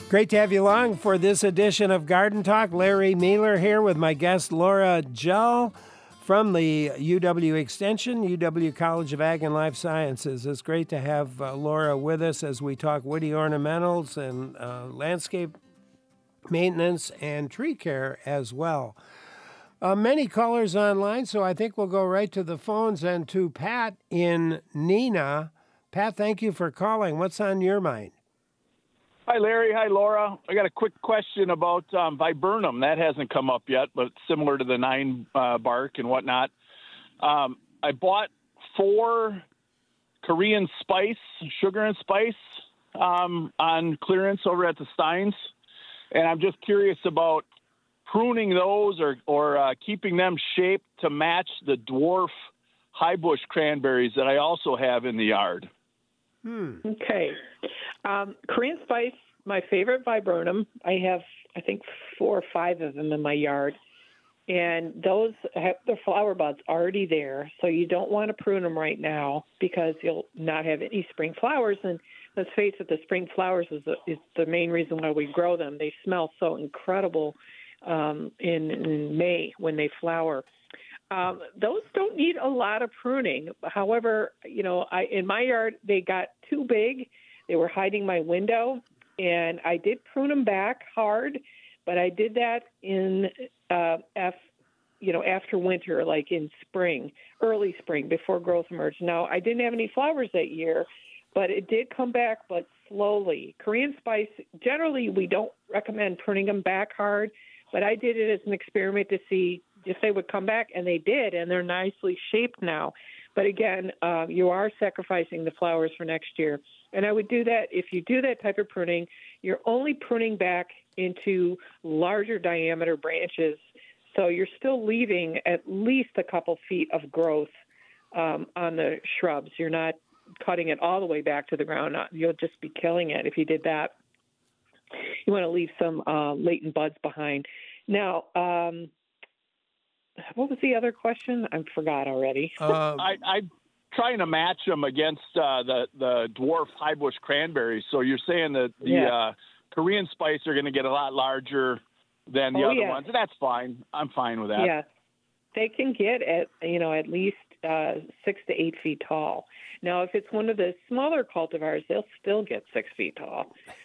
Great to have you along for this edition of Garden Talk. Larry Meiler here with my guest Laura Jull from the UW Extension, UW College of Ag and Life Sciences. It's great to have Laura with us as we talk woody ornamentals and landscape maintenance and tree care as well. Many callers online, so I think we'll go right to the phones and to Pat in Neenah. Pat, thank you for calling. What's on your mind? Hi, Larry. Hi, Laura. I got a quick question about viburnum. That hasn't come up yet, but it's similar to the 9 bark and whatnot. I bought 4 Korean spice, sugar and spice, on clearance over at the Steins. And I'm just curious about pruning those or keeping them shaped to match the dwarf high bush cranberries that I also have in the yard. Okay. Korean spice, my favorite viburnum. I have, I think, 4 or 5 of them in my yard. And those have the flower buds already there. So you don't want to prune them right now because you'll not have any spring flowers. And let's face it, the spring flowers is the main reason why we grow them. They smell so incredible in May when they flower. Those don't need a lot of pruning. However, in my yard, they got too big. They were hiding my window, and I did prune them back hard, but I did that in after winter, like in spring, early spring, before growth emerged. Now, I didn't have any flowers that year, but it did come back, but slowly. Korean spice, generally, we don't recommend pruning them back hard, but I did it as an experiment to see if they would come back, and they did, and they're nicely shaped now. But again, you are sacrificing the flowers for next year. And I would do that, if you do that type of pruning, you're only pruning back into larger diameter branches. So you're still leaving at least a couple feet of growth on the shrubs. You're not cutting it all the way back to the ground. You'll just be killing it if you did that. You want to leave some latent buds behind. Now, what was the other question? I forgot already. I'm trying to match them against the dwarf high bush cranberries. So you're saying that the Korean spice are going to get a lot larger than the other ones, and that's fine. I'm fine with that. Yeah, they can get at least 6 to 8 feet tall. Now, if it's one of the smaller cultivars, they'll still get 6 feet tall.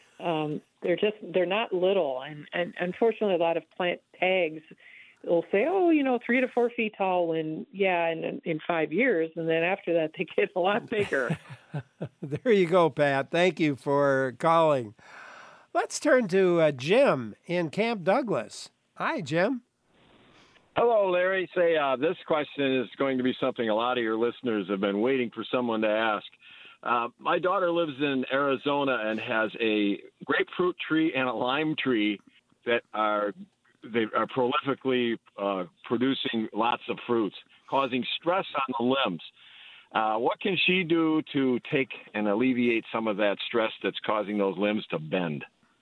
They're not little, and unfortunately, a lot of plant tags will say, 3 to 4 feet tall in 5 years, and then after that they get a lot bigger. There you go, Pat. Thank you for calling. Let's turn to Jim in Camp Douglas. Hi, Jim. Hello, Larry. This question is going to be something a lot of your listeners have been waiting for someone to ask. My daughter lives in Arizona and has a grapefruit tree and a lime tree that are prolifically producing lots of fruits, causing stress on the limbs. What can she do to take and alleviate some of that stress that's causing those limbs to bend?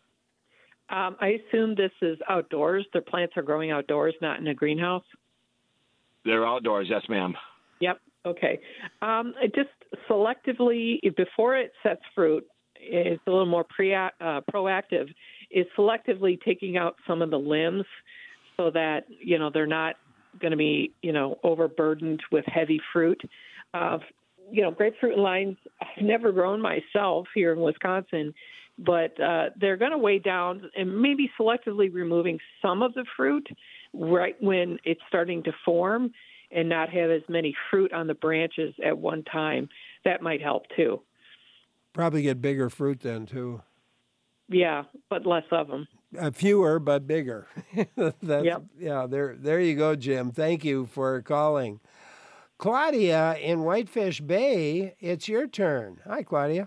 I assume this is outdoors. Their plants are growing outdoors, not in a greenhouse? They're outdoors, yes, ma'am. Yep. Okay. Just selectively, before it sets fruit, it's a little more proactive, is selectively taking out some of the limbs so that, they're not going to be, overburdened with heavy fruit. Grapefruit and limes, I've never grown myself here in Wisconsin, but they're going to weigh down, and maybe selectively removing some of the fruit right when it's starting to form and not have as many fruit on the branches at one time. That might help too. Probably get bigger fruit then too. Yeah, but less of them. Fewer, but bigger. Yep. Yeah, there you go, Jim. Thank you for calling. Claudia in Whitefish Bay, it's your turn. Hi, Claudia.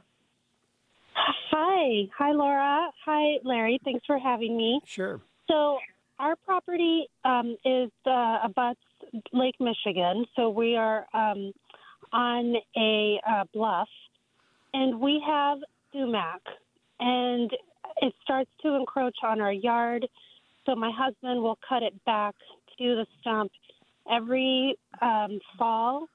Hi, Laura. Hi, Larry. Thanks for having me. Sure. So our property is abuts Lake Michigan. So we are on a bluff, and we have sumac, and it starts to encroach on our yard. So my husband will cut it back to the stump every fall,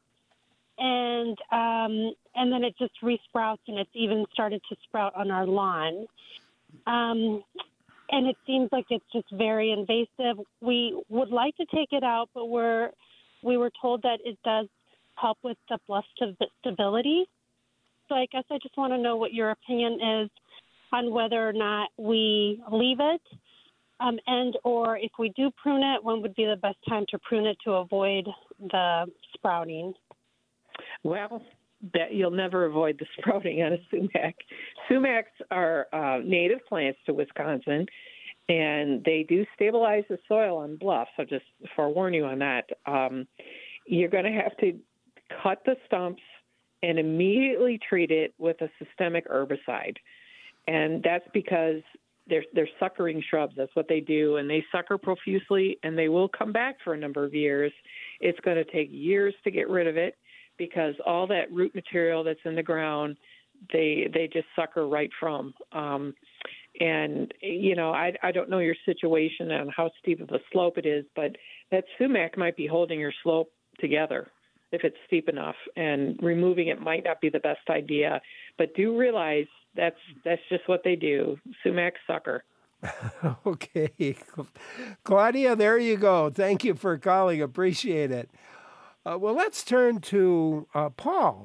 and then it just resprouts, and it's even started to sprout on our lawn. And it seems like it's just very invasive. We would like to take it out, but we were told that it does help with the bluff stability. So I guess I just want to know what your opinion is on whether or not we leave it, and or if we do prune it, when would be the best time to prune it to avoid the sprouting? Well, that you'll never avoid the sprouting on a sumac. Sumacs are native plants to Wisconsin, and they do stabilize the soil on bluffs. So just forewarn you on that. You're going to have to cut the stumps and immediately treat it with a systemic herbicide. And that's because they're suckering shrubs. That's what they do, and they sucker profusely, and they will come back for a number of years. It's going to take years to get rid of it, because all that root material that's in the ground, they just sucker right from. And, you know, I don't know your situation and how steep of a slope it is, but that sumac might be holding your slope together if it's steep enough, and removing it might not be the best idea. But do realize that's just what they do. Sumac sucker. Okay. Claudia, there you go. Thank you for calling. Appreciate it. Well, let's turn to Paula,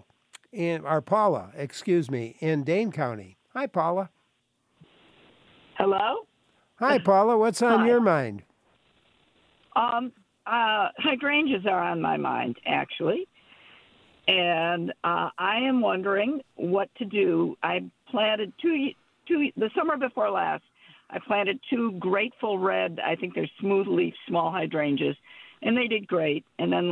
in Dane County. Hi, Paula. Hello? Hi, Paula. What's on your mind? Hydrangeas are on my mind, actually. And I am wondering what to do. I planted the summer before last, I planted 2 Grateful Red, I think they're smooth leaf small hydrangeas, and they did great. And then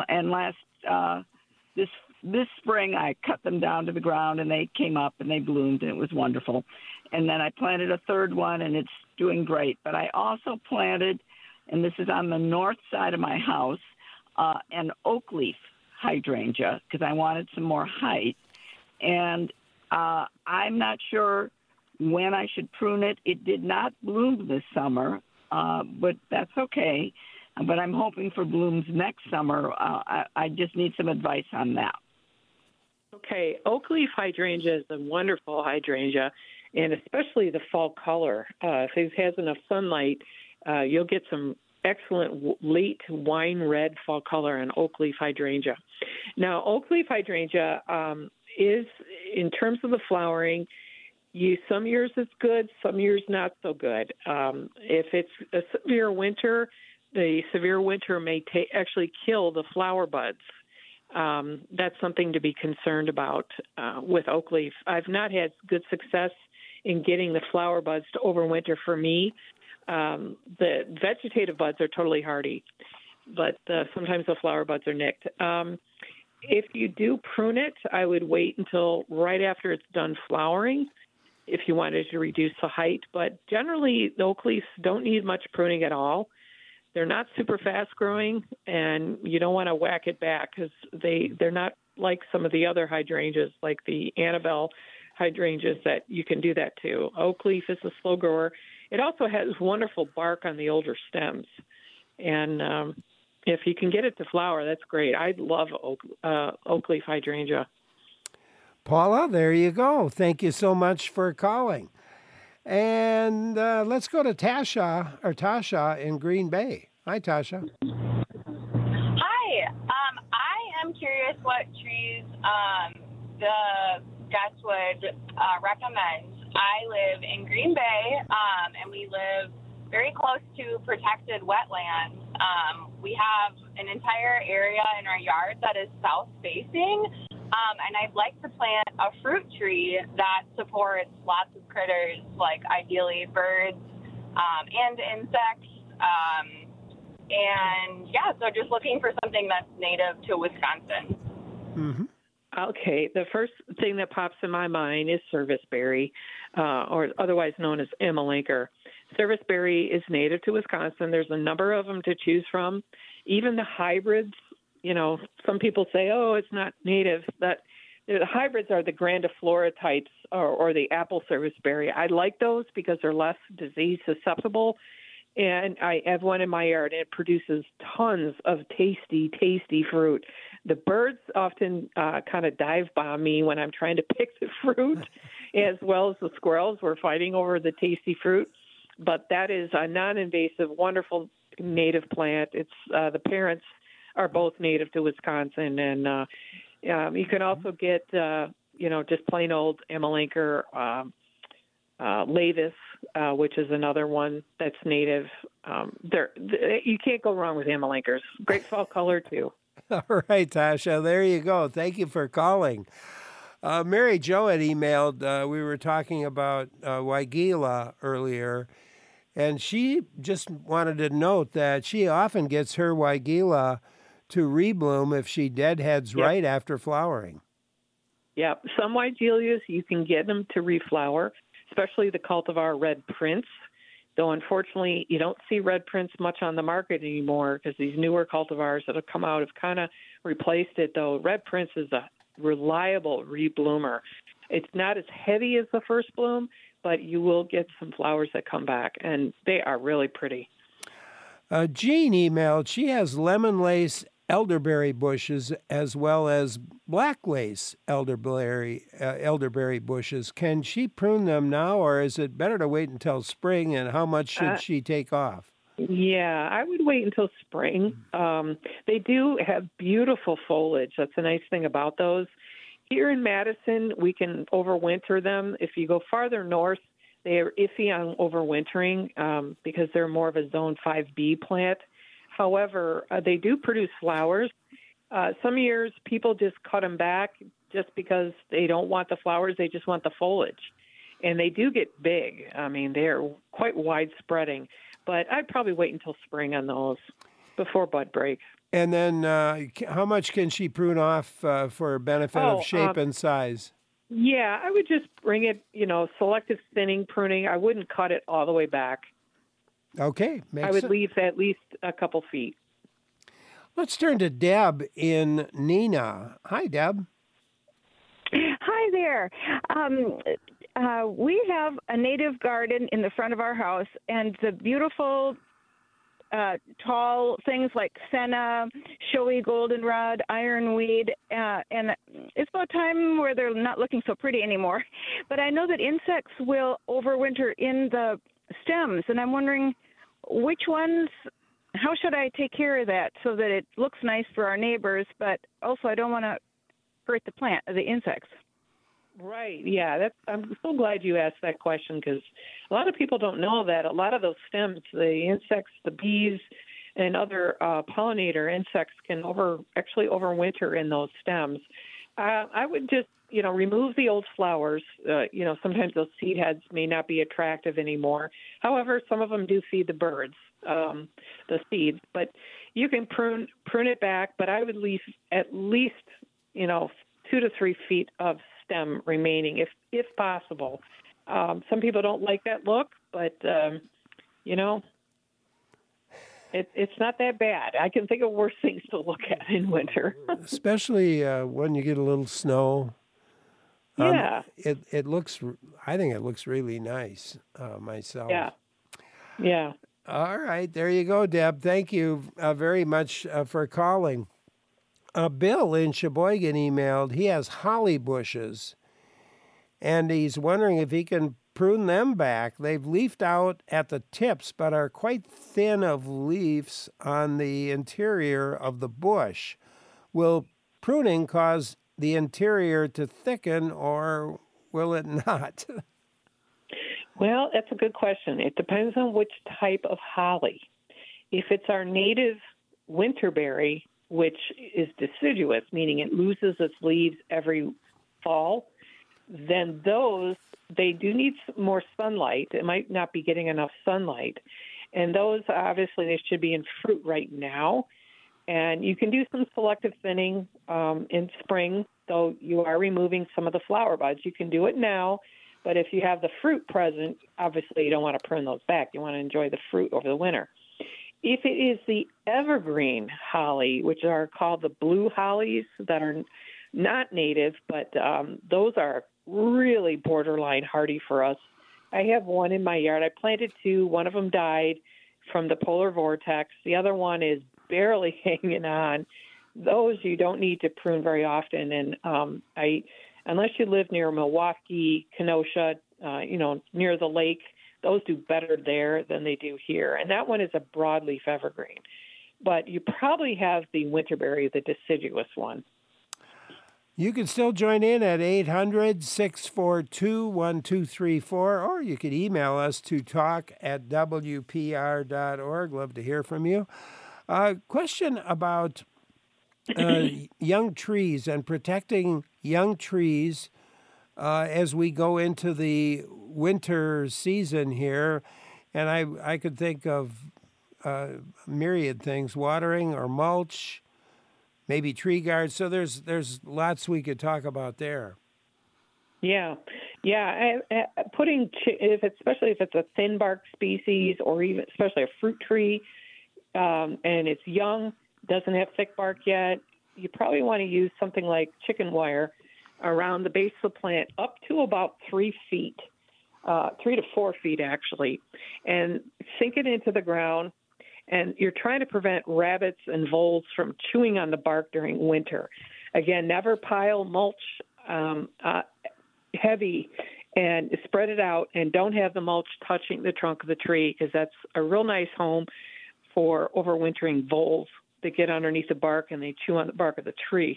this spring I cut them down to the ground, and they came up and they bloomed, and it was wonderful. And then I planted a 3rd one, and it's doing great. But I also planted, and this is on the north side of my house, an oak leaf hydrangea because I wanted some more height. And I'm not sure when I should prune it. It did not bloom this summer, but that's okay. But I'm hoping for blooms next summer. I just need some advice on that. Okay, oak leaf hydrangea is a wonderful hydrangea, and especially the fall color. If it has enough sunlight, you'll get some excellent late wine red fall color in oak leaf hydrangea. Now, oak leaf hydrangea is, in terms of the flowering, some years it's good, some years not so good. If it's a severe winter, the severe winter may actually kill the flower buds. That's something to be concerned about with oak leaf. I've not had good success in getting the flower buds to overwinter for me. The vegetative buds are totally hardy, but sometimes the flower buds are nicked. If you do prune it, I would wait until right after it's done flowering if you wanted to reduce the height. But generally, the oak leaves don't need much pruning at all. They're not super fast growing, and you don't want to whack it back because they're not like some of the other hydrangeas, like the Annabelle hydrangeas, that you can do that too. Oak leaf is a slow grower. It also has wonderful bark on the older stems. And if you can get it to flower, that's great. I love oak leaf hydrangea. Paula, there you go. Thank you so much for calling. And let's go to Tasha in Green Bay. Hi, Tasha. Hi. I am curious what trees the guests would recommend. I live in Green Bay, and we live very close to protected wetlands. We have an entire area in our yard that is south-facing, and I'd like to plant a fruit tree that supports lots of critters, like ideally birds and insects. So just looking for something that's native to Wisconsin. Mm-hmm. Okay, the first thing that pops in my mind is serviceberry, or otherwise known as Amelanker. Serviceberry is native to Wisconsin. There's a number of them to choose from. Even the hybrids, some people say, oh, it's not native. The hybrids are the grandiflora types or the apple serviceberry. I like those because they're less disease susceptible. And I have one in my yard, and it produces tons of tasty, tasty fruit. The birds often kind of dive bomb me when I'm trying to pick the fruit, as well as the squirrels were fighting over the tasty fruit. But that is a non-invasive, wonderful native plant. It's the parents are both native to Wisconsin, and you can also get just plain old Amelanker laevis, which is another one that's native. You can't go wrong with Amelankers. Great fall color too. All right, Tasha, there you go. Thank you for calling. Mary Jo had emailed, we were talking about Weigela earlier, and she just wanted to note that she often gets her Weigela to rebloom if she deadheads right after flowering. Yeah, some Weigelias, you can get them to reflower, especially the cultivar Red Prince, though unfortunately you don't see Red Prince much on the market anymore because these newer cultivars that have come out have kind of replaced it, though Red Prince is a reliable rebloomer. It's not as heavy as the first bloom, but you will get some flowers that come back, and they are really pretty. Jean emailed, she has lemon lace elderberry bushes as well as black lace elderberry bushes. Can she prune them now, or is it better to wait until spring, and how much should she take off? Yeah, I would wait until spring. They do have beautiful foliage. That's the nice thing about those. Here in Madison, we can overwinter them. If you go farther north, they are iffy on overwintering because they're more of a Zone 5B plant. However, they do produce flowers. Some years, people just cut them back just because they don't want the flowers. They just want the foliage. And they do get big. I mean, they're quite widespreading. But I'd probably wait until spring on those before bud break. And then how much can she prune off for benefit of shape and size? Yeah, I would just bring it, selective thinning, pruning. I wouldn't cut it all the way back. Okay. I would leave at least a couple feet. Let's turn to Deb in Neenah. Hi, Deb. Hi there. We have a native garden in the front of our house, and the beautiful tall things like senna, showy goldenrod, ironweed, and it's about time where they're not looking so pretty anymore. But I know that insects will overwinter in the stems, and I'm wondering which ones, how should I take care of that so that it looks nice for our neighbors, but also I don't want to hurt the insects. Right. Yeah. I'm so glad you asked that question because a lot of people don't know that a lot of those stems, the insects, the bees, and other pollinator insects can actually overwinter in those stems. I would just, remove the old flowers. Sometimes those seed heads may not be attractive anymore. However, some of them do feed the birds, the seeds. But you can prune it back. But I would leave at least, 2 to 3 feet of stem remaining, if possible. Some people don't like that look, but it's not that bad. I can think of worse things to look at in winter. Especially when you get a little snow. Yeah. I think it looks really nice myself. Yeah. Yeah. All right. There you go, Deb. Thank you very much for calling. Bill in Sheboygan emailed, he has holly bushes, and he's wondering if he can prune them back. They've leafed out at the tips, but are quite thin of leaves on the interior of the bush. Will pruning cause the interior to thicken, or will it not? Well, that's a good question. It depends on which type of holly. If it's our native winterberry, which is deciduous, meaning it loses its leaves every fall, then they do need more sunlight. It might not be getting enough sunlight. And those, obviously, they should be in fruit right now. And you can do some selective thinning in spring, though you are removing some of the flower buds. You can do it now, but if you have the fruit present, obviously you don't want to prune those back. You want to enjoy the fruit over the winter. If it is the evergreen holly, which are called the blue hollies that are not native, but those are really borderline hardy for us. I have one in my yard. I planted 2. One of them died from the polar vortex. The other one is barely hanging on. Those you don't need to prune very often. And I unless you live near Milwaukee, Kenosha, near the lake, those do better there than they do here. And that one is a broadleaf evergreen. But you probably have the winterberry, the deciduous one. You can still join in at 800-642-1234, or you could email us to talk@wpr.org. Love to hear from you. Question about young trees and protecting young trees as we go into the winter season here. And I could think of myriad things, watering or mulch, maybe tree guards. So there's lots we could talk about there. Yeah. Putting, especially if it's a thin bark species or even especially a fruit tree, and it's young, doesn't have thick bark yet, you probably want to use something like chicken wire around the base of the plant up to about 3 feet, 3 to 4 feet actually, and sink it into the ground. And you're trying to prevent rabbits and voles from chewing on the bark during winter. Again, never pile mulch heavy, and spread it out, and don't have the mulch touching the trunk of the tree, because that's a real nice home for overwintering voles that get underneath the bark and they chew on the bark of the tree.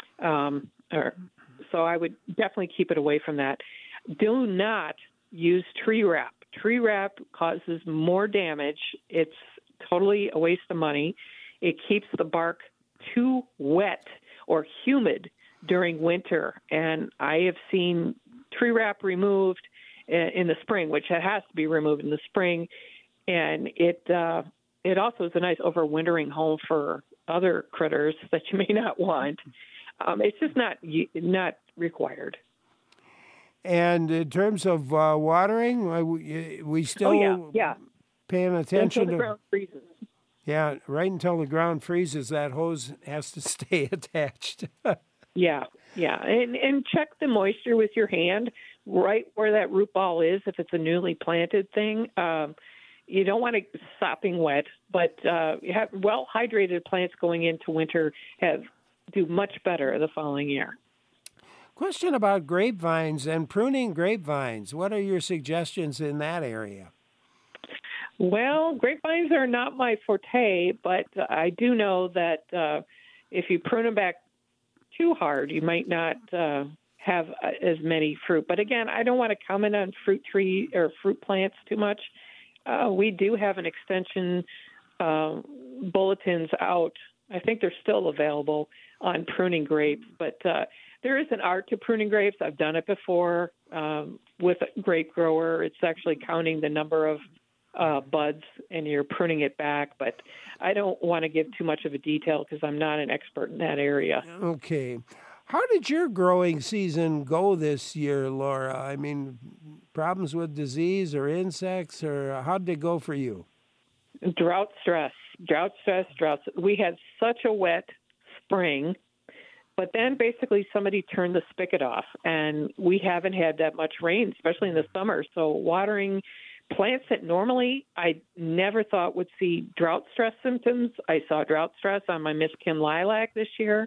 So I would definitely keep it away from that. Do not use tree wrap. Tree wrap causes more damage. It's totally a waste of money. It keeps the bark too wet or humid during winter. And I have seen tree wrap removed in the spring, which it has to be removed in the spring. And it also is a nice overwintering home for other critters that you may not want. It's just not required. And in terms of watering, we still paying attention until the ground freezes. Yeah, right until the ground freezes, that hose has to stay attached. Yeah. And check the moisture with your hand right where that root ball is if it's a newly planted thing. You don't want it sopping wet, but well-hydrated plants going into winter do much better the following year. Question about grapevines and pruning grapevines. What are your suggestions in that area? Well, grapevines are not my forte, but I do know that if you prune them back too hard, you might not have as many fruit. But again, I don't want to comment on fruit tree or fruit plants too much. We do have an extension bulletins out. I think they're still available on pruning grapes, but there is an art to pruning grapes. I've done it before with a grape grower. It's actually counting the number of buds and you're pruning it back, but I don't want to give too much of a detail because I'm not an expert in that area. Okay. How did your growing season go this year, Laura? I mean, problems with disease or insects, or how did it go for you? Drought stress. We had such a wet spring, but then basically somebody turned the spigot off, and we haven't had that much rain, especially in the summer. So watering plants that normally I never thought would see drought stress symptoms, I saw drought stress on my Miss Kim lilac this year.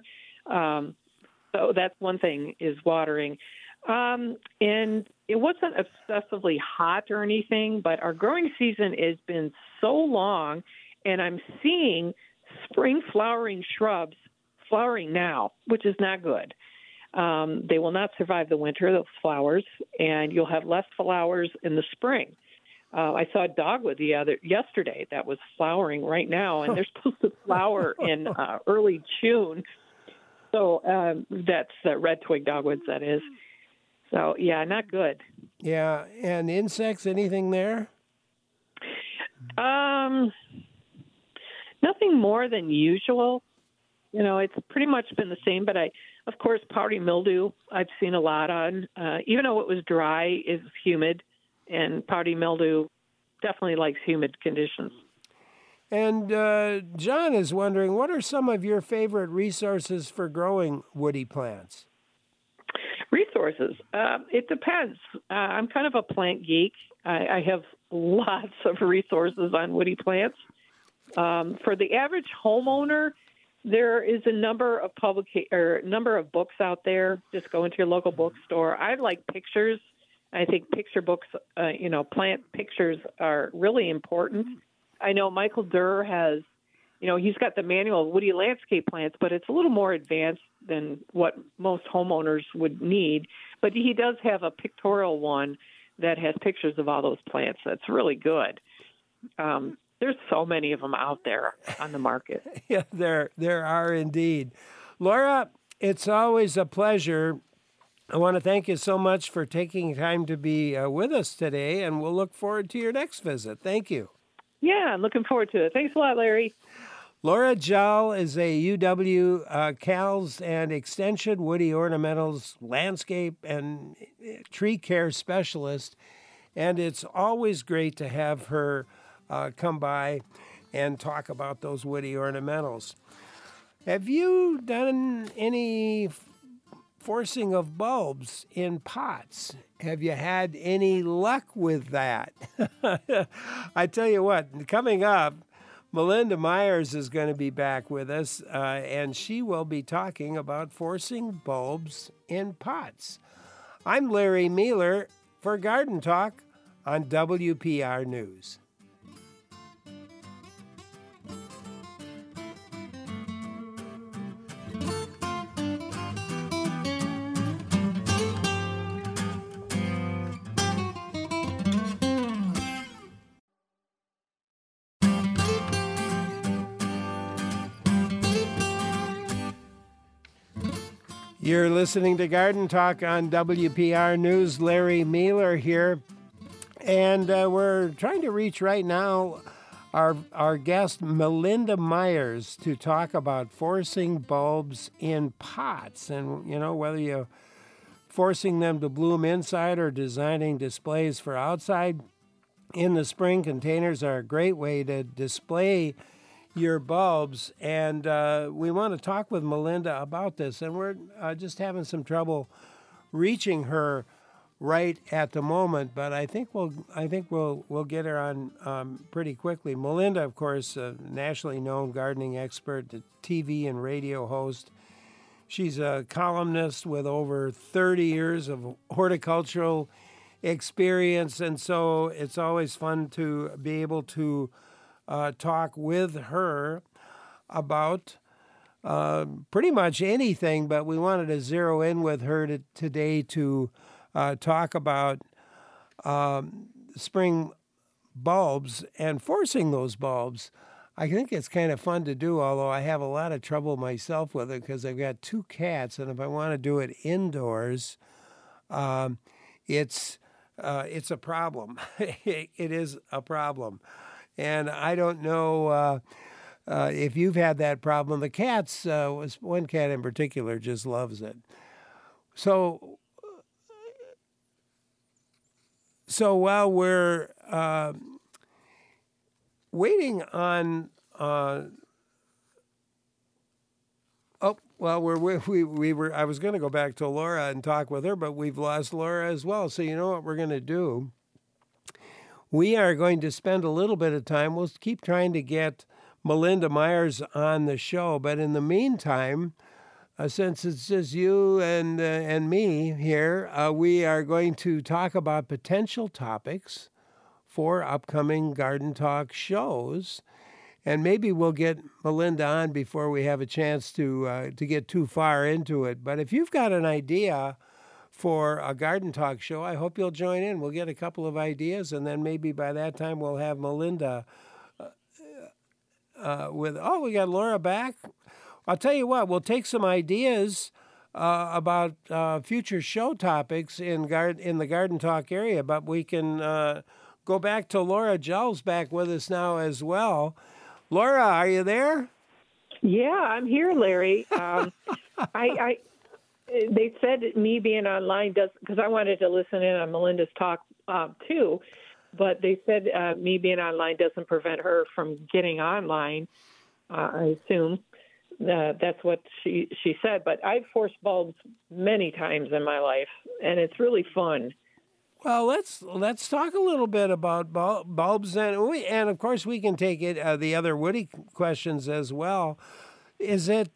So that's one thing, is watering. And it wasn't obsessively hot or anything, but our growing season has been so long, and I'm seeing spring flowering shrubs flowering now, which is not good. They will not survive the winter, those flowers, and you'll have less flowers in the spring. I saw a dogwood yesterday that was flowering right now, and they're supposed to flower in early June. So that's red twig dogwoods, that is. So, yeah, not good. Yeah, and insects, anything there? Nothing more than usual. It's pretty much been the same, but of course, powdery mildew I've seen a lot on. Even though it was dry, it's humid, and powdery mildew definitely likes humid conditions. And John is wondering, what are some of your favorite resources for growing woody plants? Resources. It depends. I'm kind of a plant geek. I have lots of resources on woody plants. For the average homeowner, there is a number of number of books out there. Just go into your local bookstore. I like pictures. I think picture books, plant pictures are really important. I know Michael Durr has, he's got the manual of woody landscape plants, but it's a little more advanced than what most homeowners would need. But he does have a pictorial one that has pictures of all those plants. That's really good. There's so many of them out there on the market. Yeah, there are indeed. Laura, it's always a pleasure. I want to thank you so much for taking time to be with us today, and we'll look forward to your next visit. Thank you. Yeah, I'm looking forward to it. Thanks a lot, Larry. Laura Jull is a UW CALS and Extension Woody Ornamentals landscape and tree care specialist, and it's always great to have her come by and talk about those woody ornamentals. Have you done any forcing of bulbs in pots? Have you had any luck with that? I tell you what, coming up, Melinda Myers is going to be back with us, and she will be talking about forcing bulbs in pots. I'm Larry Mealer for Garden Talk on WPR News. You're listening to Garden Talk on WPR News. Larry Mealer here. And we're trying to reach right now our guest, Melinda Myers, to talk about forcing bulbs in pots. And, whether you're forcing them to bloom inside or designing displays for outside. In the spring, containers are a great way to display your bulbs, and we want to talk with Melinda about this, and we're just having some trouble reaching her right at the moment, but I think we'll get her on pretty quickly. Melinda, of course, a nationally known gardening expert, a TV and radio host. She's a columnist with over 30 years of horticultural experience, and so it's always fun to be able to talk with her about pretty much anything, but we wanted to zero in with her today to talk about spring bulbs and forcing those bulbs. I think it's kind of fun to do, although I have a lot of trouble myself with it because I've got 2 cats, and if I want to do it indoors, it's a problem. It is a problem. And I don't know if you've had that problem. The cats, one cat in particular, just loves it. So while we're waiting on, I was going to go back to Laura and talk with her, but we've lost Laura as well. So you know what we're going to do? We are going to spend a little bit of time. We'll keep trying to get Melinda Myers on the show. But in the meantime, since it's just you and me here, we are going to talk about potential topics for upcoming Garden Talk shows. And maybe we'll get Melinda on before we have a chance to get too far into it. But if you've got an idea for a Garden Talk show, I hope you'll join in. We'll get a couple of ideas, and then maybe by that time we'll have Melinda we got Laura back. I'll tell you what, we'll take some ideas about future show topics in the Garden Talk area, but we can go back to Laura Jull's back with us now as well. Laura, are you there? Yeah, I'm here, Larry. They said me being online does, because I wanted to listen in on Melinda's talk too, but they said me being online doesn't prevent her from getting online. I assume that's what she said. But I've forced bulbs many times in my life, and it's really fun. Well, let's talk a little bit about bulbs, and of course we can take it the other woody questions as well. Is it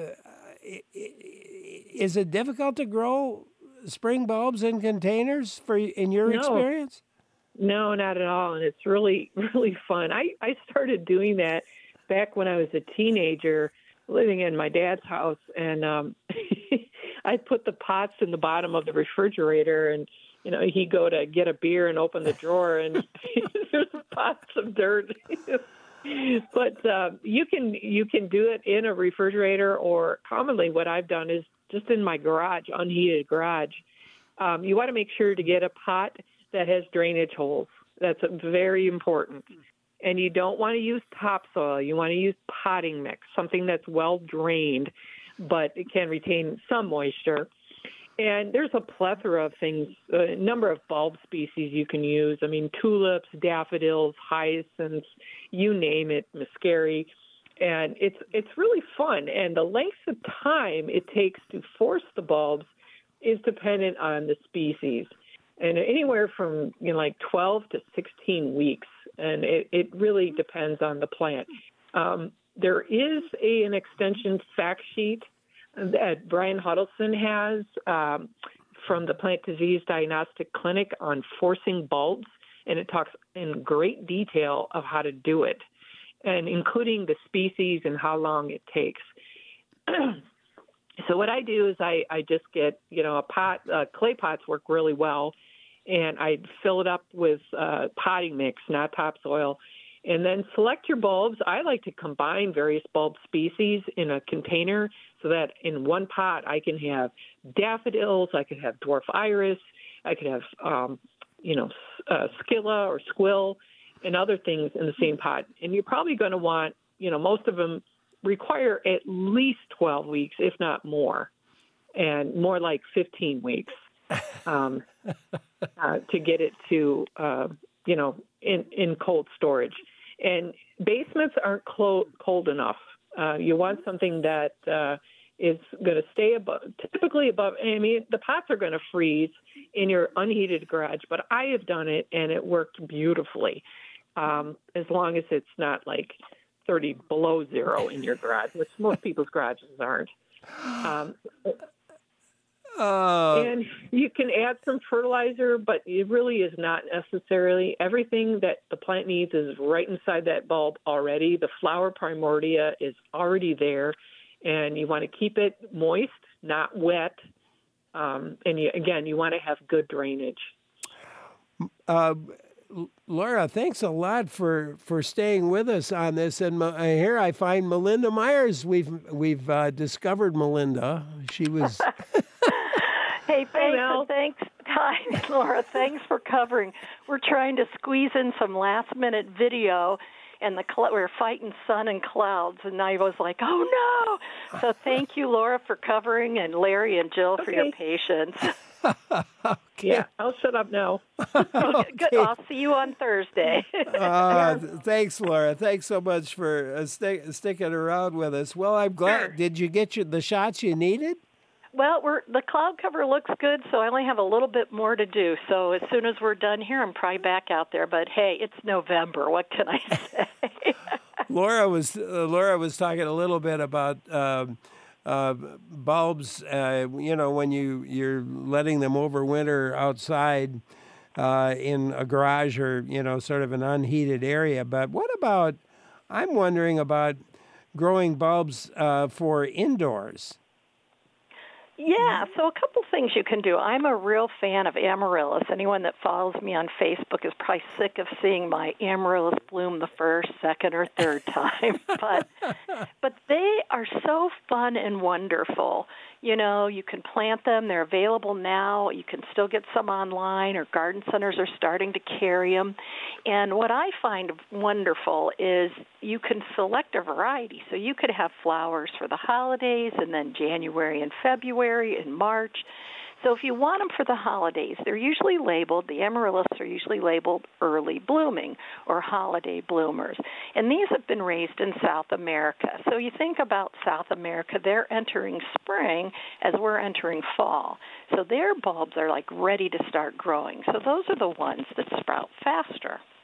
difficult to grow spring bulbs in containers in your experience? No, not at all. And it's really, really fun. I started doing that back when I was a teenager living in my dad's house. And I put the pots in the bottom of the refrigerator, and, he'd go to get a beer and open the drawer, and there's pots of dirt. But you can do it in a refrigerator, or commonly what I've done is just in my garage, unheated garage. You want to make sure to get a pot that has drainage holes. That's very important. And you don't want to use topsoil. You want to use potting mix, something that's well drained, but it can retain some moisture. And there's a plethora of things, a number of bulb species you can use. I mean, tulips, daffodils, hyacinths, you name it, muscari. And it's really fun. And the length of time it takes to force the bulbs is dependent on the species. And anywhere from 12 to 16 weeks. And it really depends on the plant. There is an extension fact sheet that Brian Huddleston has from the Plant Disease Diagnostic Clinic on forcing bulbs, and it talks in great detail of how to do it, and including the species and how long it takes. So what I do is I just get, a pot, clay pots work really well, and I fill it up with potting mix, not topsoil, and then select your bulbs. I like to combine various bulb species in a container so that in one pot I can have daffodils, I could have dwarf iris, I could have, scilla or squill and other things in the same pot. And you're probably going to want, most of them require at least 12 weeks, if not more, and more like 15 weeks to get it to, in cold storage. And basements aren't cold enough. You want something that is going to stay typically above. I mean, the pots are going to freeze in your unheated garage, but I have done it, and it worked beautifully, as long as it's not like 30 below zero in your garage, which most people's garages aren't. And you can add some fertilizer, but it really is not necessarily. Everything that the plant needs is right inside that bulb already. The flower primordia is already there, and you want to keep it moist, not wet. And you want to have good drainage. Laura, thanks a lot for staying with us on this. And here I find Melinda Myers. We've discovered Melinda. She was. Hey, thanks. Hi, Laura. Thanks for covering. We're trying to squeeze in some last-minute video, and we're fighting sun and clouds, and I was like, oh, no. So thank you, Laura, for covering, and Larry and Jill for your patience. Yeah, I'll shut up now. Good. I'll see you on Thursday. Thanks, Laura. Thanks so much for sticking around with us. Well, I'm glad. Sure. Did you get the shots you needed? Well, the cloud cover looks good, so I only have a little bit more to do. So as soon as we're done here, I'm probably back out there. But hey, it's November. What can I say? Laura was talking a little bit about bulbs. When you're letting them overwinter outside in a garage or sort of an unheated area. But what about? I'm wondering about growing bulbs for indoors. Yeah, so a couple things you can do. I'm a real fan of amaryllis. Anyone that follows me on Facebook is probably sick of seeing my amaryllis bloom the first, second, or third time. But they are so fun and wonderful. You can plant them. They're available now. You can still get some online, or garden centers are starting to carry them. And what I find wonderful is you can select a variety. So you could have flowers for the holidays, and then January and February and March. So if you want them for the holidays, they're usually labeled, the amaryllis are usually labeled early blooming or holiday bloomers. And these have been raised in South America. So you think about South America, they're entering spring as we're entering fall. So their bulbs are like ready to start growing. So those are the ones that sprout faster.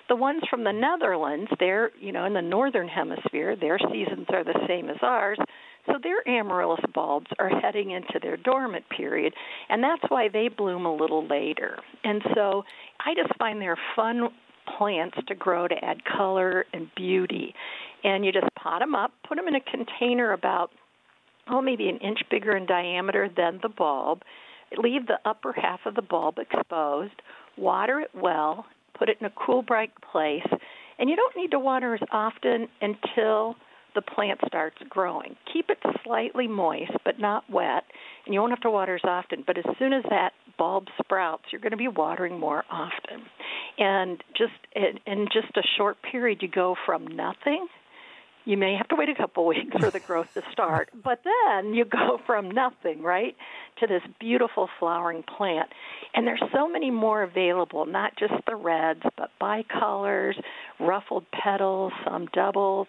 The ones from the Netherlands, they're, in the northern hemisphere, their seasons are the same as ours, so their amaryllis bulbs are heading into their dormant period, and that's why they bloom a little later. And so I just find they're fun plants to grow to add color and beauty. And you just pot them up, put them in a container about, maybe an inch bigger in diameter than the bulb. Leave the upper half of the bulb exposed, water it well, put it in a cool, bright place, and you don't need to water as often until the plant starts growing. Keep it slightly moist, but not wet, and you won't have to water as often. But as soon as that bulb sprouts, you're going to be watering more often. And in just a short period, you go from nothing. You may have to wait a couple weeks for the growth to start, but then you go from nothing, right, to this beautiful flowering plant. And there's so many more available, not just the reds, but bicolors, ruffled petals, some doubles,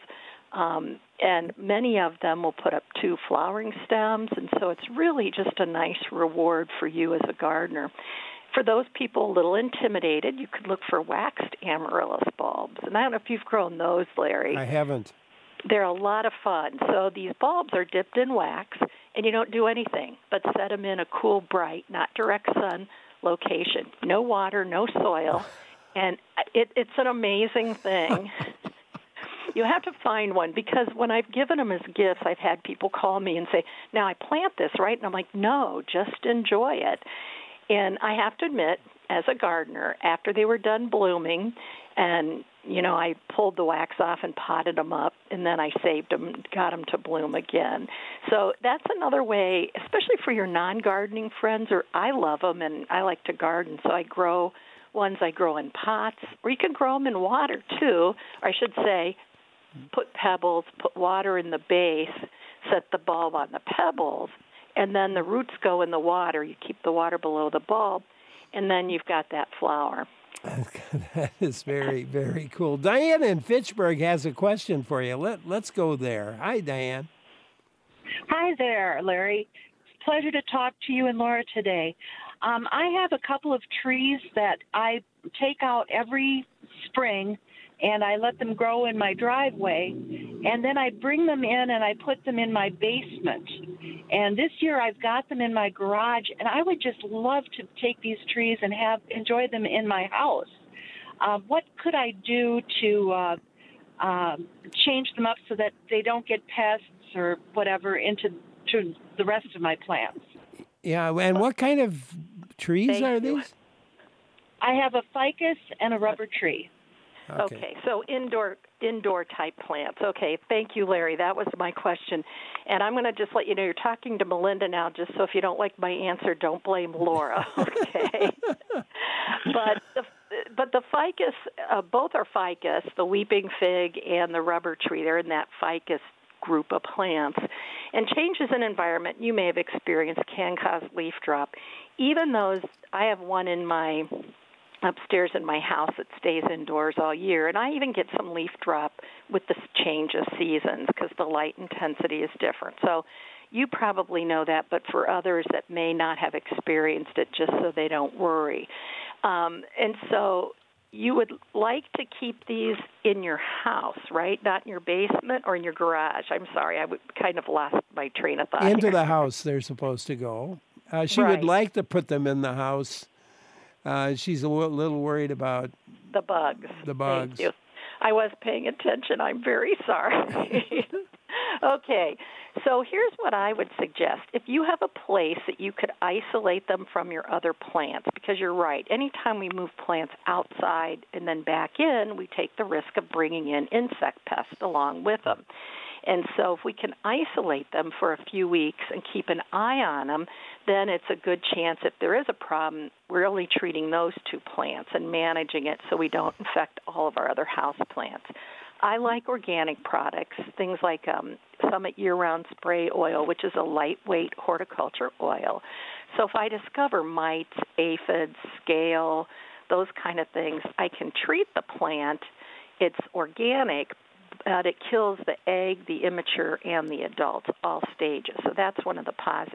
and many of them will put up 2 flowering stems, and so it's really just a nice reward for you as a gardener. For those people a little intimidated, you could look for waxed amaryllis bulbs. And I don't know if you've grown those, Larry. I haven't. They're a lot of fun. So these bulbs are dipped in wax, and you don't do anything but set them in a cool, bright, not direct sun location. No water, no soil, and it's an amazing thing. You have to find one, because when I've given them as gifts, I've had people call me and say, now I plant this, right? And I'm like, no, just enjoy it. And I have to admit, as a gardener, after they were done blooming, and, I pulled the wax off and potted them up, and then I saved them, got them to bloom again. So that's another way, especially for your non-gardening friends, or I love them, and I like to garden, so I grow ones I grow in pots, or you can grow them in water, too, or I should say, put pebbles, put water in the base, set the bulb on the pebbles, and then the roots go in the water. You keep the water below the bulb, and then you've got that flower. That is very, very cool. Diane in Fitchburg has a question for you. Let's go there. Hi, Diane. Hi there, Larry. Pleasure to talk to you and Laura today. I have a couple of trees that I take out every spring, and I let them grow in my driveway, and then I bring them in and I put them in my basement. And this year I've got them in my garage, and I would just love to take these trees and enjoy them in my house. What could I do to change them up so that they don't get pests or whatever into the rest of my plants? Yeah, and what kind of trees are these? I have a ficus and a rubber tree. Okay, so indoor type plants. Okay, thank you, Larry. That was my question. And I'm going to just let you know you're talking to Melinda now, just so if you don't like my answer, don't blame Laura, okay? But the ficus, both are ficus, the weeping fig and the rubber tree. They're in that ficus group of plants. And changes in environment you may have experienced can cause leaf drop. Even those, I have one in my upstairs in my house that stays indoors all year, and I even get some leaf drop with the change of seasons because the light intensity is different. So you probably know that, but for others that may not have experienced it, just so they don't worry. And so you would like to keep these in your house, right? Not in your basement or in your garage. I'm sorry, I kind of lost my train of thought. Into the house they're supposed to go. She would like to put them in the house. She's a little worried about the bugs. Thank you. I was paying attention. I'm very sorry. Okay, so here's what I would suggest. If you have a place that you could isolate them from your other plants, because you're right, anytime we move plants outside and then back in, we take the risk of bringing in insect pests along with them. And so if we can isolate them for a few weeks and keep an eye on them, then it's a good chance if there is a problem, we're only treating those 2 plants and managing it so we don't infect all of our other house plants. I like organic products, things like Summit Year-Round Spray Oil, which is a lightweight horticulture oil. So if I discover mites, aphids, scale, those kind of things, I can treat the plant. It's organic, but it kills the egg, the immature, and the adult, all stages. So that's one of the positives.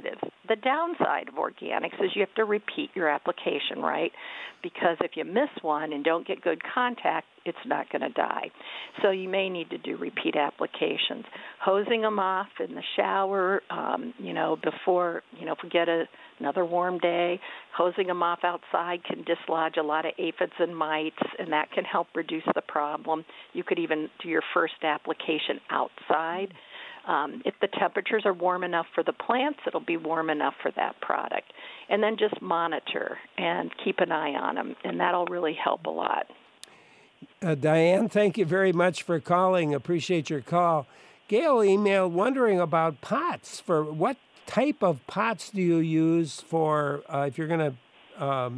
the downside of organics is you have to repeat your application, right? Because if you miss one and don't get good contact, it's not going to die. So you may need to do repeat applications. Hosing them off in the shower, before, if we get another warm day, hosing them off outside can dislodge a lot of aphids and mites, and that can help reduce the problem. You could even do your first application outside. If the temperatures are warm enough for the plants, it'll be warm enough for that product. And then just monitor and keep an eye on them, and that'll really help a lot. Diane, thank you very much for calling. Appreciate your call. Gail emailed wondering about pots. For what type of pots do you use for if you're going to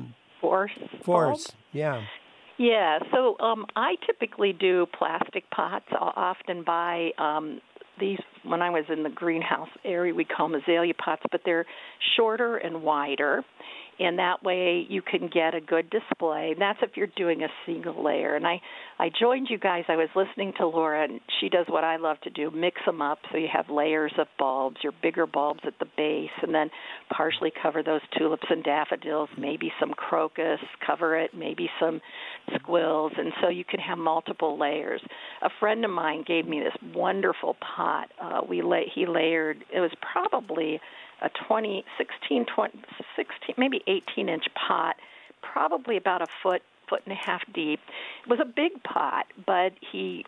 force? Yeah. Yeah. So I typically do plastic pots. I'll often buy these. When I was in the greenhouse area, we call them azalea pots, but they're shorter and wider. And that way you can get a good display. And that's if you're doing a single layer. And I joined you guys. I was listening to Laura, and she does what I love to do, mix them up so you have layers of bulbs, your bigger bulbs at the base, and then partially cover those tulips and daffodils, maybe some crocus, cover it, maybe some squills. And so you can have multiple layers. A friend of mine gave me this wonderful pot. He layered, it was probably a 16, maybe 18-inch pot, probably about a foot and a half deep. It was a big pot, but he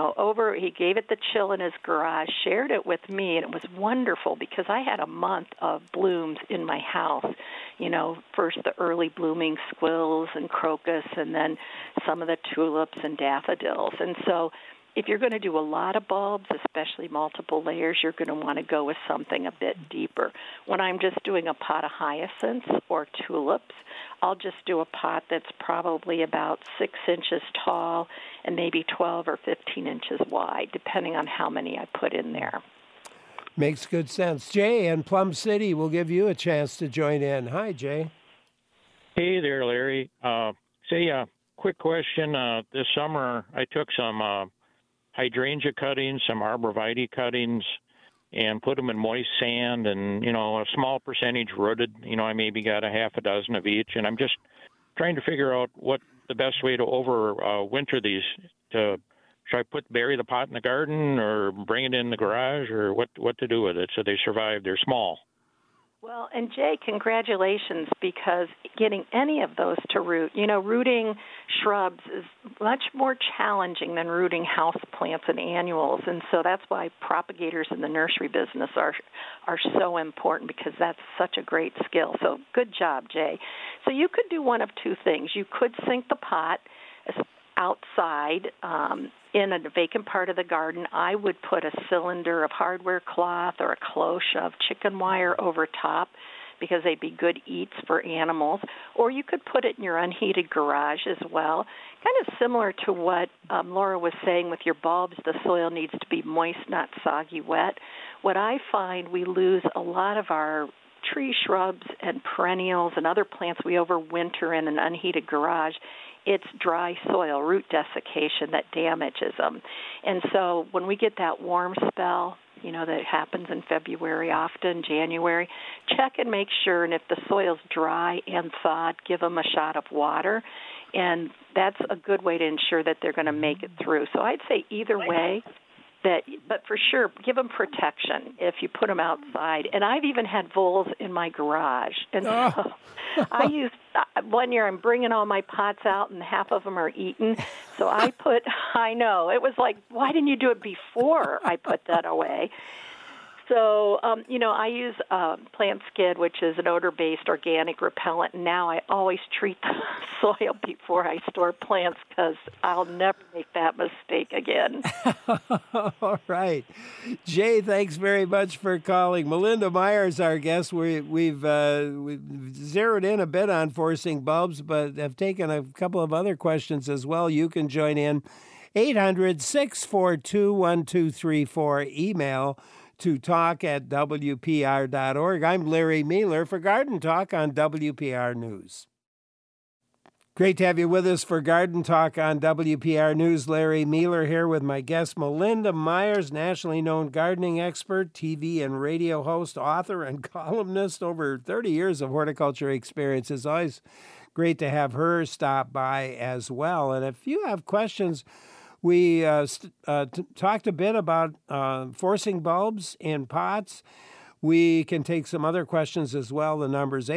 gave it the chill in his garage, shared it with me, and it was wonderful because I had a month of blooms in my house. First the early blooming squills and crocus, and then some of the tulips and daffodils. And so if you're going to do a lot of bulbs, especially multiple layers, you're going to want to go with something a bit deeper. When I'm just doing a pot of hyacinths or tulips, I'll just do a pot that's probably about 6 inches tall and maybe 12 or 15 inches wide, depending on how many I put in there. Makes good sense. Jay in Plum City will give you a chance to join in. Hi, Jay. Hey there, Larry. Quick question. This summer, I took some hydrangea cuttings, some arborvitae cuttings, and put them in moist sand and, a small percentage rooted. I maybe got a half a dozen of each. And I'm just trying to figure out what the best way to overwinter these. Should I bury the pot in the garden or bring it in the garage, or what to do with it so they survive? They're small. Well, and Jay, congratulations, because getting any of those to root, rooting shrubs is much more challenging than rooting house plants and annuals. And so that's why propagators in the nursery business are so important, because that's such a great skill. So good job, Jay. So you could do one of two things. You could sink the pot outside in a vacant part of the garden. I would put a cylinder of hardware cloth or a cloche of chicken wire over top, because they'd be good eats for animals. Or you could put it in your unheated garage as well. Kind of similar to what Laura was saying with your bulbs, the soil needs to be moist, not soggy wet. What I find, we lose a lot of our tree shrubs and perennials and other plants we overwinter in an unheated garage. It's dry soil, root desiccation that damages them. And so when we get that warm spell, that happens in February, often January, check and make sure. And if the soil's dry and thawed, give them a shot of water. And that's a good way to ensure that they're going to make it through. So I'd say either way, but for sure, give them protection if you put them outside. And I've even had voles in my garage. And so I used, one year I'm bringing all my pots out and half of them are eaten. So I know, it was like, why didn't you do it before I put that away? So, I use Plant Skid, which is an odor-based organic repellent. And now I always treat the soil before I store plants, because I'll never make that mistake again. All right. Jay, thanks very much for calling. Melinda Myers, our guest. We've zeroed in a bit on forcing bulbs, but have taken a couple of other questions as well. You can join in. 800-642-1234. Email to talk@WPR.org. I'm Larry Mealer for Garden Talk on WPR News. Great to have you with us for Garden Talk on WPR News. Larry Mealer here with my guest, Melinda Myers, nationally known gardening expert, TV and radio host, author, and columnist. Over 30 years of horticulture experience. It's always great to have her stop by as well. And if you have questions, we talked a bit about forcing bulbs in pots. We can take some other questions as well. The number's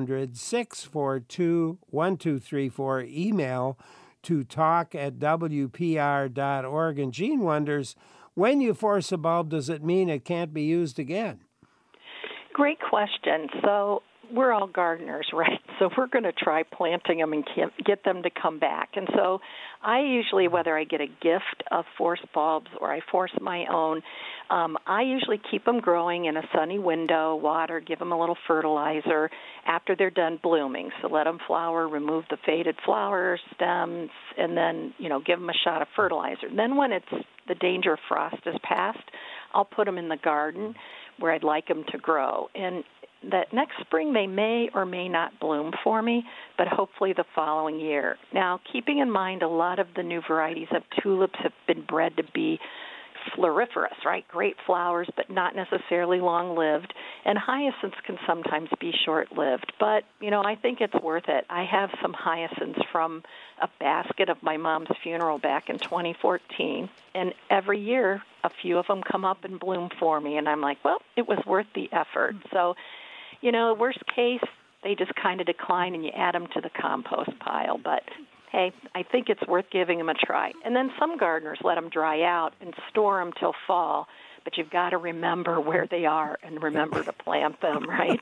800-642-1234. Email to talk@wpr.org. And Gene wonders, when you force a bulb, does it mean it can't be used again? Great question. So we're all gardeners, right? So we're going to try planting them and get them to come back. And so I usually, whether I get a gift of forced bulbs or I force my own, I usually keep them growing in a sunny window, water, give them a little fertilizer after they're done blooming. So let them flower, remove the faded flower stems, and then, give them a shot of fertilizer. Then when the danger of frost is past, I'll put them in the garden where I'd like them to grow. And that next spring they may or may not bloom for me, but hopefully the following year. Now, keeping in mind a lot of the new varieties of tulips have been bred to be floriferous, right? Great flowers, but not necessarily long-lived. And hyacinths can sometimes be short-lived. But, I think it's worth it. I have some hyacinths from a basket of my mom's funeral back in 2014. And every year, a few of them come up and bloom for me. And I'm like, well, it was worth the effort. So, worst case, they just kind of decline and you add them to the compost pile. But hey, I think it's worth giving them a try. And then some gardeners let them dry out and store them till fall, but you've got to remember where they are and remember to plant them, right?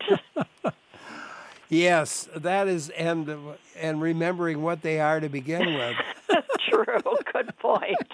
Yes, that is, and remembering what they are to begin with. True, good point.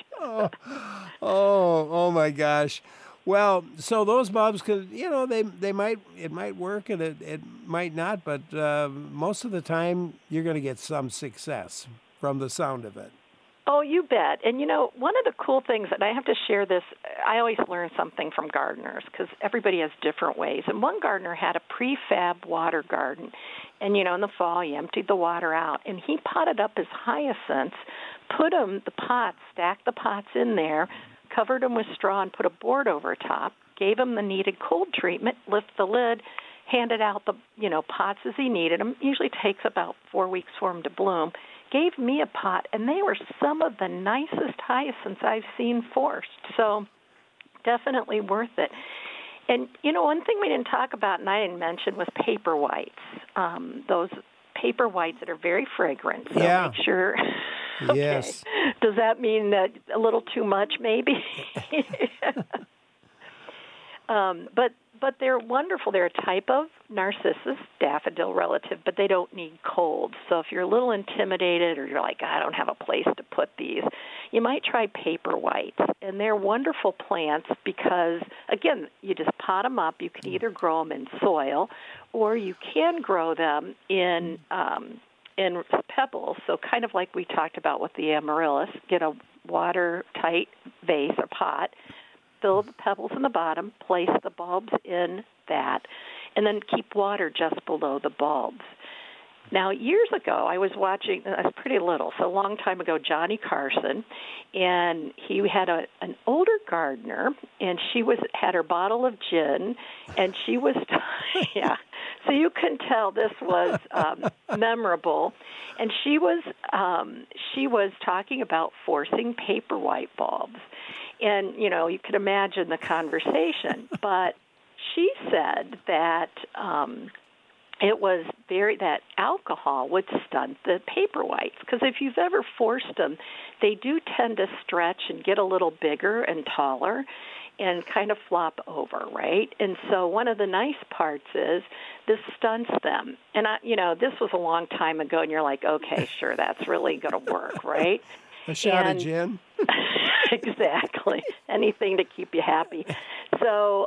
Oh my gosh. Well, so those bulbs could, it might work and it might not, but most of the time you're going to get some success from the sound of it. Oh, you bet. And, one of the cool things, and I have to share this, I always learn something from gardeners because everybody has different ways. And one gardener had a prefab water garden. And, in the fall, he emptied the water out. And he potted up his hyacinths, stacked the pots in there, covered them with straw and put a board over top, gave them the needed cold treatment, lift the lid, handed out the, pots as he needed them. Usually takes about 4 weeks for them to bloom. Gave me a pot, and they were some of the nicest hyacinths I've seen forced. So definitely worth it. And, one thing we didn't talk about and I didn't mention was paper whites. Those paper whites that are very fragrant. So make sure. Okay. Yes. Does that mean that a little too much, maybe? But they're wonderful. They're a type of narcissus, daffodil relative, but they don't need cold. So if you're a little intimidated or you're like, I don't have a place to put these, you might try paper whites. And they're wonderful plants because, again, you just pot them up. You can either grow them in soil or you can grow them in pebbles. So kind of like we talked about with the amaryllis, get a watertight vase or pot, fill the pebbles in the bottom, place the bulbs in that, and then keep water just below the bulbs. Now, years ago, I was watching, I was pretty little, so a long time ago, Johnny Carson, and he had an older gardener, and she had her bottle of gin, and she was, so you can tell this was memorable, and she was talking about forcing paper white bulbs. And, you could imagine the conversation, but she said that that alcohol would stunt the paper whites, because if you've ever forced them, they do tend to stretch and get a little bigger and taller and kind of flop over, right? And so one of the nice parts is this stunts them. And, this was a long time ago, and you're like, okay, sure, that's really going to work, right? A shot of gin. Exactly. Anything to keep you happy. So,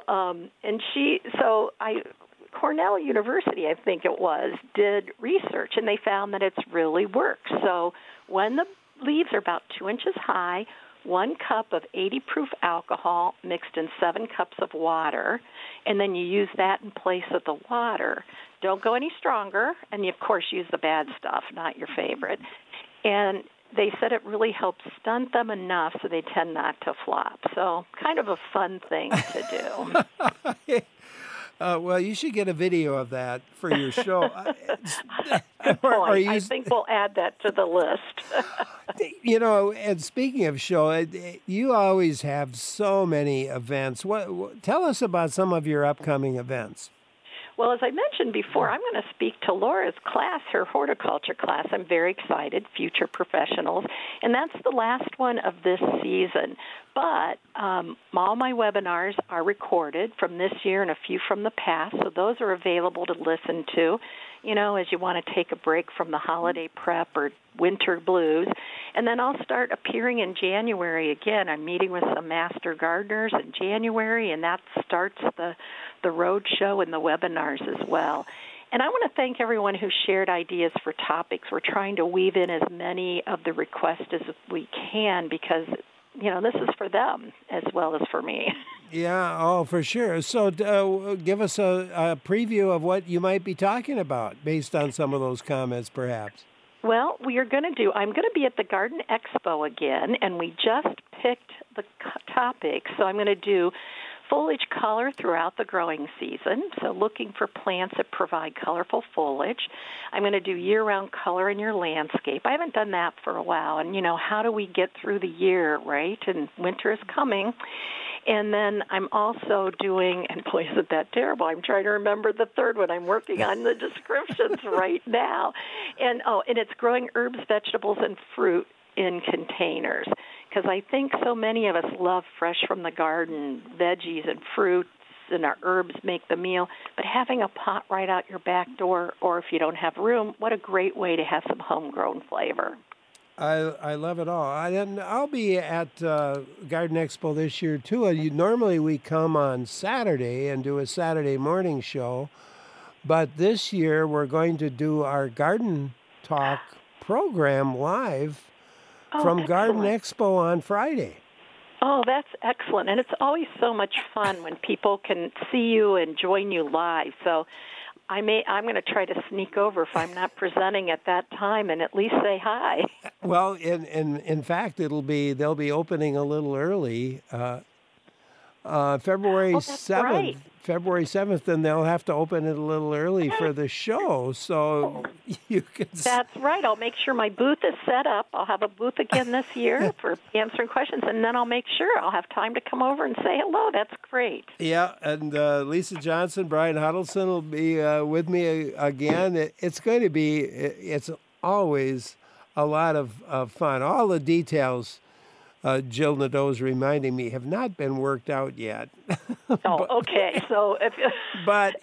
Cornell University, I think it was, did research, and they found that it's really works. So when the leaves are about 2 inches high, 1 cup of 80 proof alcohol mixed in 7 cups of water, and then you use that in place of the water. Don't go any stronger, and you, of course, use the bad stuff, not your favorite. And they said it really helps stunt them enough so they tend not to flop. So kind of a fun thing to do. Well, you should get a video of that for your show. Good point. I think we'll add that to the list. You know, and speaking of show, you always have so many events. Tell us about some of your upcoming events. Well, as I mentioned before, I'm going to speak to Laura's class, her horticulture class. I'm very excited, Future Professionals, and that's the last one of this season. But all my webinars are recorded from this year and a few from the past, so those are available to listen to, you know, as you want to take a break from the holiday prep or winter blues. And then I'll start appearing in January again. I'm meeting with some master gardeners in January, and that starts the road show and the webinars as well. And I want to thank everyone who shared ideas for topics. We're trying to weave in as many of the requests as we can because, you know, this is for them as well as for me. Yeah, oh, for sure. So give us a preview of what you might be talking about based on some of those comments, perhaps. Well, I'm going to be at the Garden Expo again, and we just picked the topic. So I'm going to do foliage color throughout the growing season, so looking for plants that provide colorful foliage. I'm going to do year-round color in your landscape. I haven't done that for a while, and, you know, how do we get through the year, right? And winter is coming. And then I'm also doing, and boy, isn't that terrible, I'm trying to remember the third one. I'm working on the descriptions right now. And it's growing herbs, vegetables, and fruit in containers, because I think so many of us love fresh from the garden veggies and fruits, and our herbs make the meal, but having a pot right out your back door, or if you don't have room, what a great way to have some homegrown flavor. I love it all. I'll be at Garden Expo this year, too. Normally we come on Saturday and do a Saturday morning show, but this year we're going to do our Garden Talk program live from Garden Expo on Friday. Oh, that's excellent. And it's always so much fun when people can see you and join you live. So I'm going to try to sneak over if I'm not presenting at that time and at least say hi. Well, in fact, they'll be opening a little early, February 7th. Right. February 7th, and they'll have to open it a little early for the show, so you can... That's right. I'll make sure my booth is set up. I'll have a booth again this year for answering questions, and then I'll make sure I'll have time to come over and say hello. That's great. Yeah, and Lisa Johnson, Brian Huddleston will be with me again. It's going to be... It's always a lot of fun. All the details... Jill Nadeau's reminding me have not been worked out yet. Okay. So, but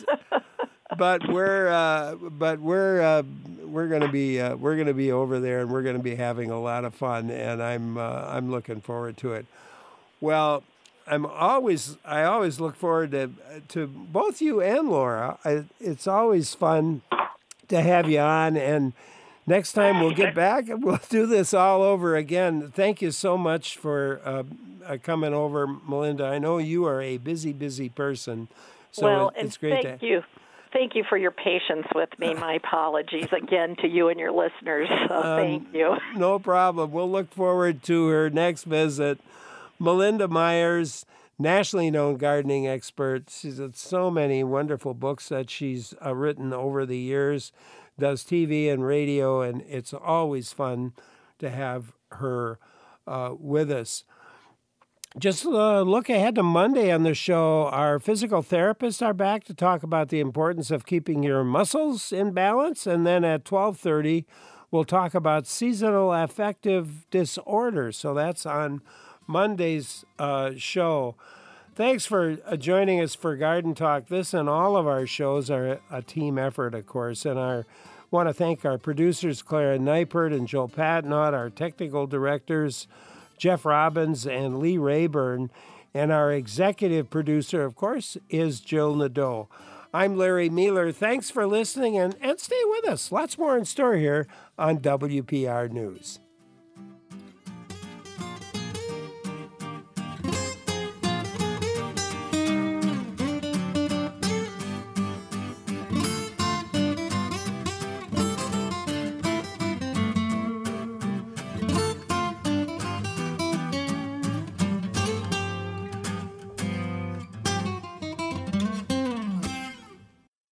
we're going to be over there, and we're going to be having a lot of fun, and I'm looking forward to it. Well, I always look forward to both you and Laura. It's always fun to have you on, and next time we'll get back and we'll do this all over again. Thank you so much for coming over, Melinda. I know you are a busy, busy person, so it's great thank you. Thank you for your patience with me. My apologies again to you and your listeners. So thank you. No problem. We'll look forward to her next visit. Melinda Myers, nationally known gardening expert. She's had so many wonderful books that she's written over the years. Does TV and radio, and it's always fun to have her with us. Just look ahead to Monday on the show. Our physical therapists are back to talk about the importance of keeping your muscles in balance, and then at 12:30, we'll talk about seasonal affective disorder. So that's on Monday's show. Thanks for joining us for Garden Talk. This and all of our shows are a team effort, of course, and I want to thank our producers, Clara Neipert and Joe Patnott, our technical directors, Jeff Robbins and Lee Rayburn, and our executive producer, of course, is Jill Nadeau. I'm Larry Mealer. Thanks for listening, and stay with us. Lots more in store here on WPR News.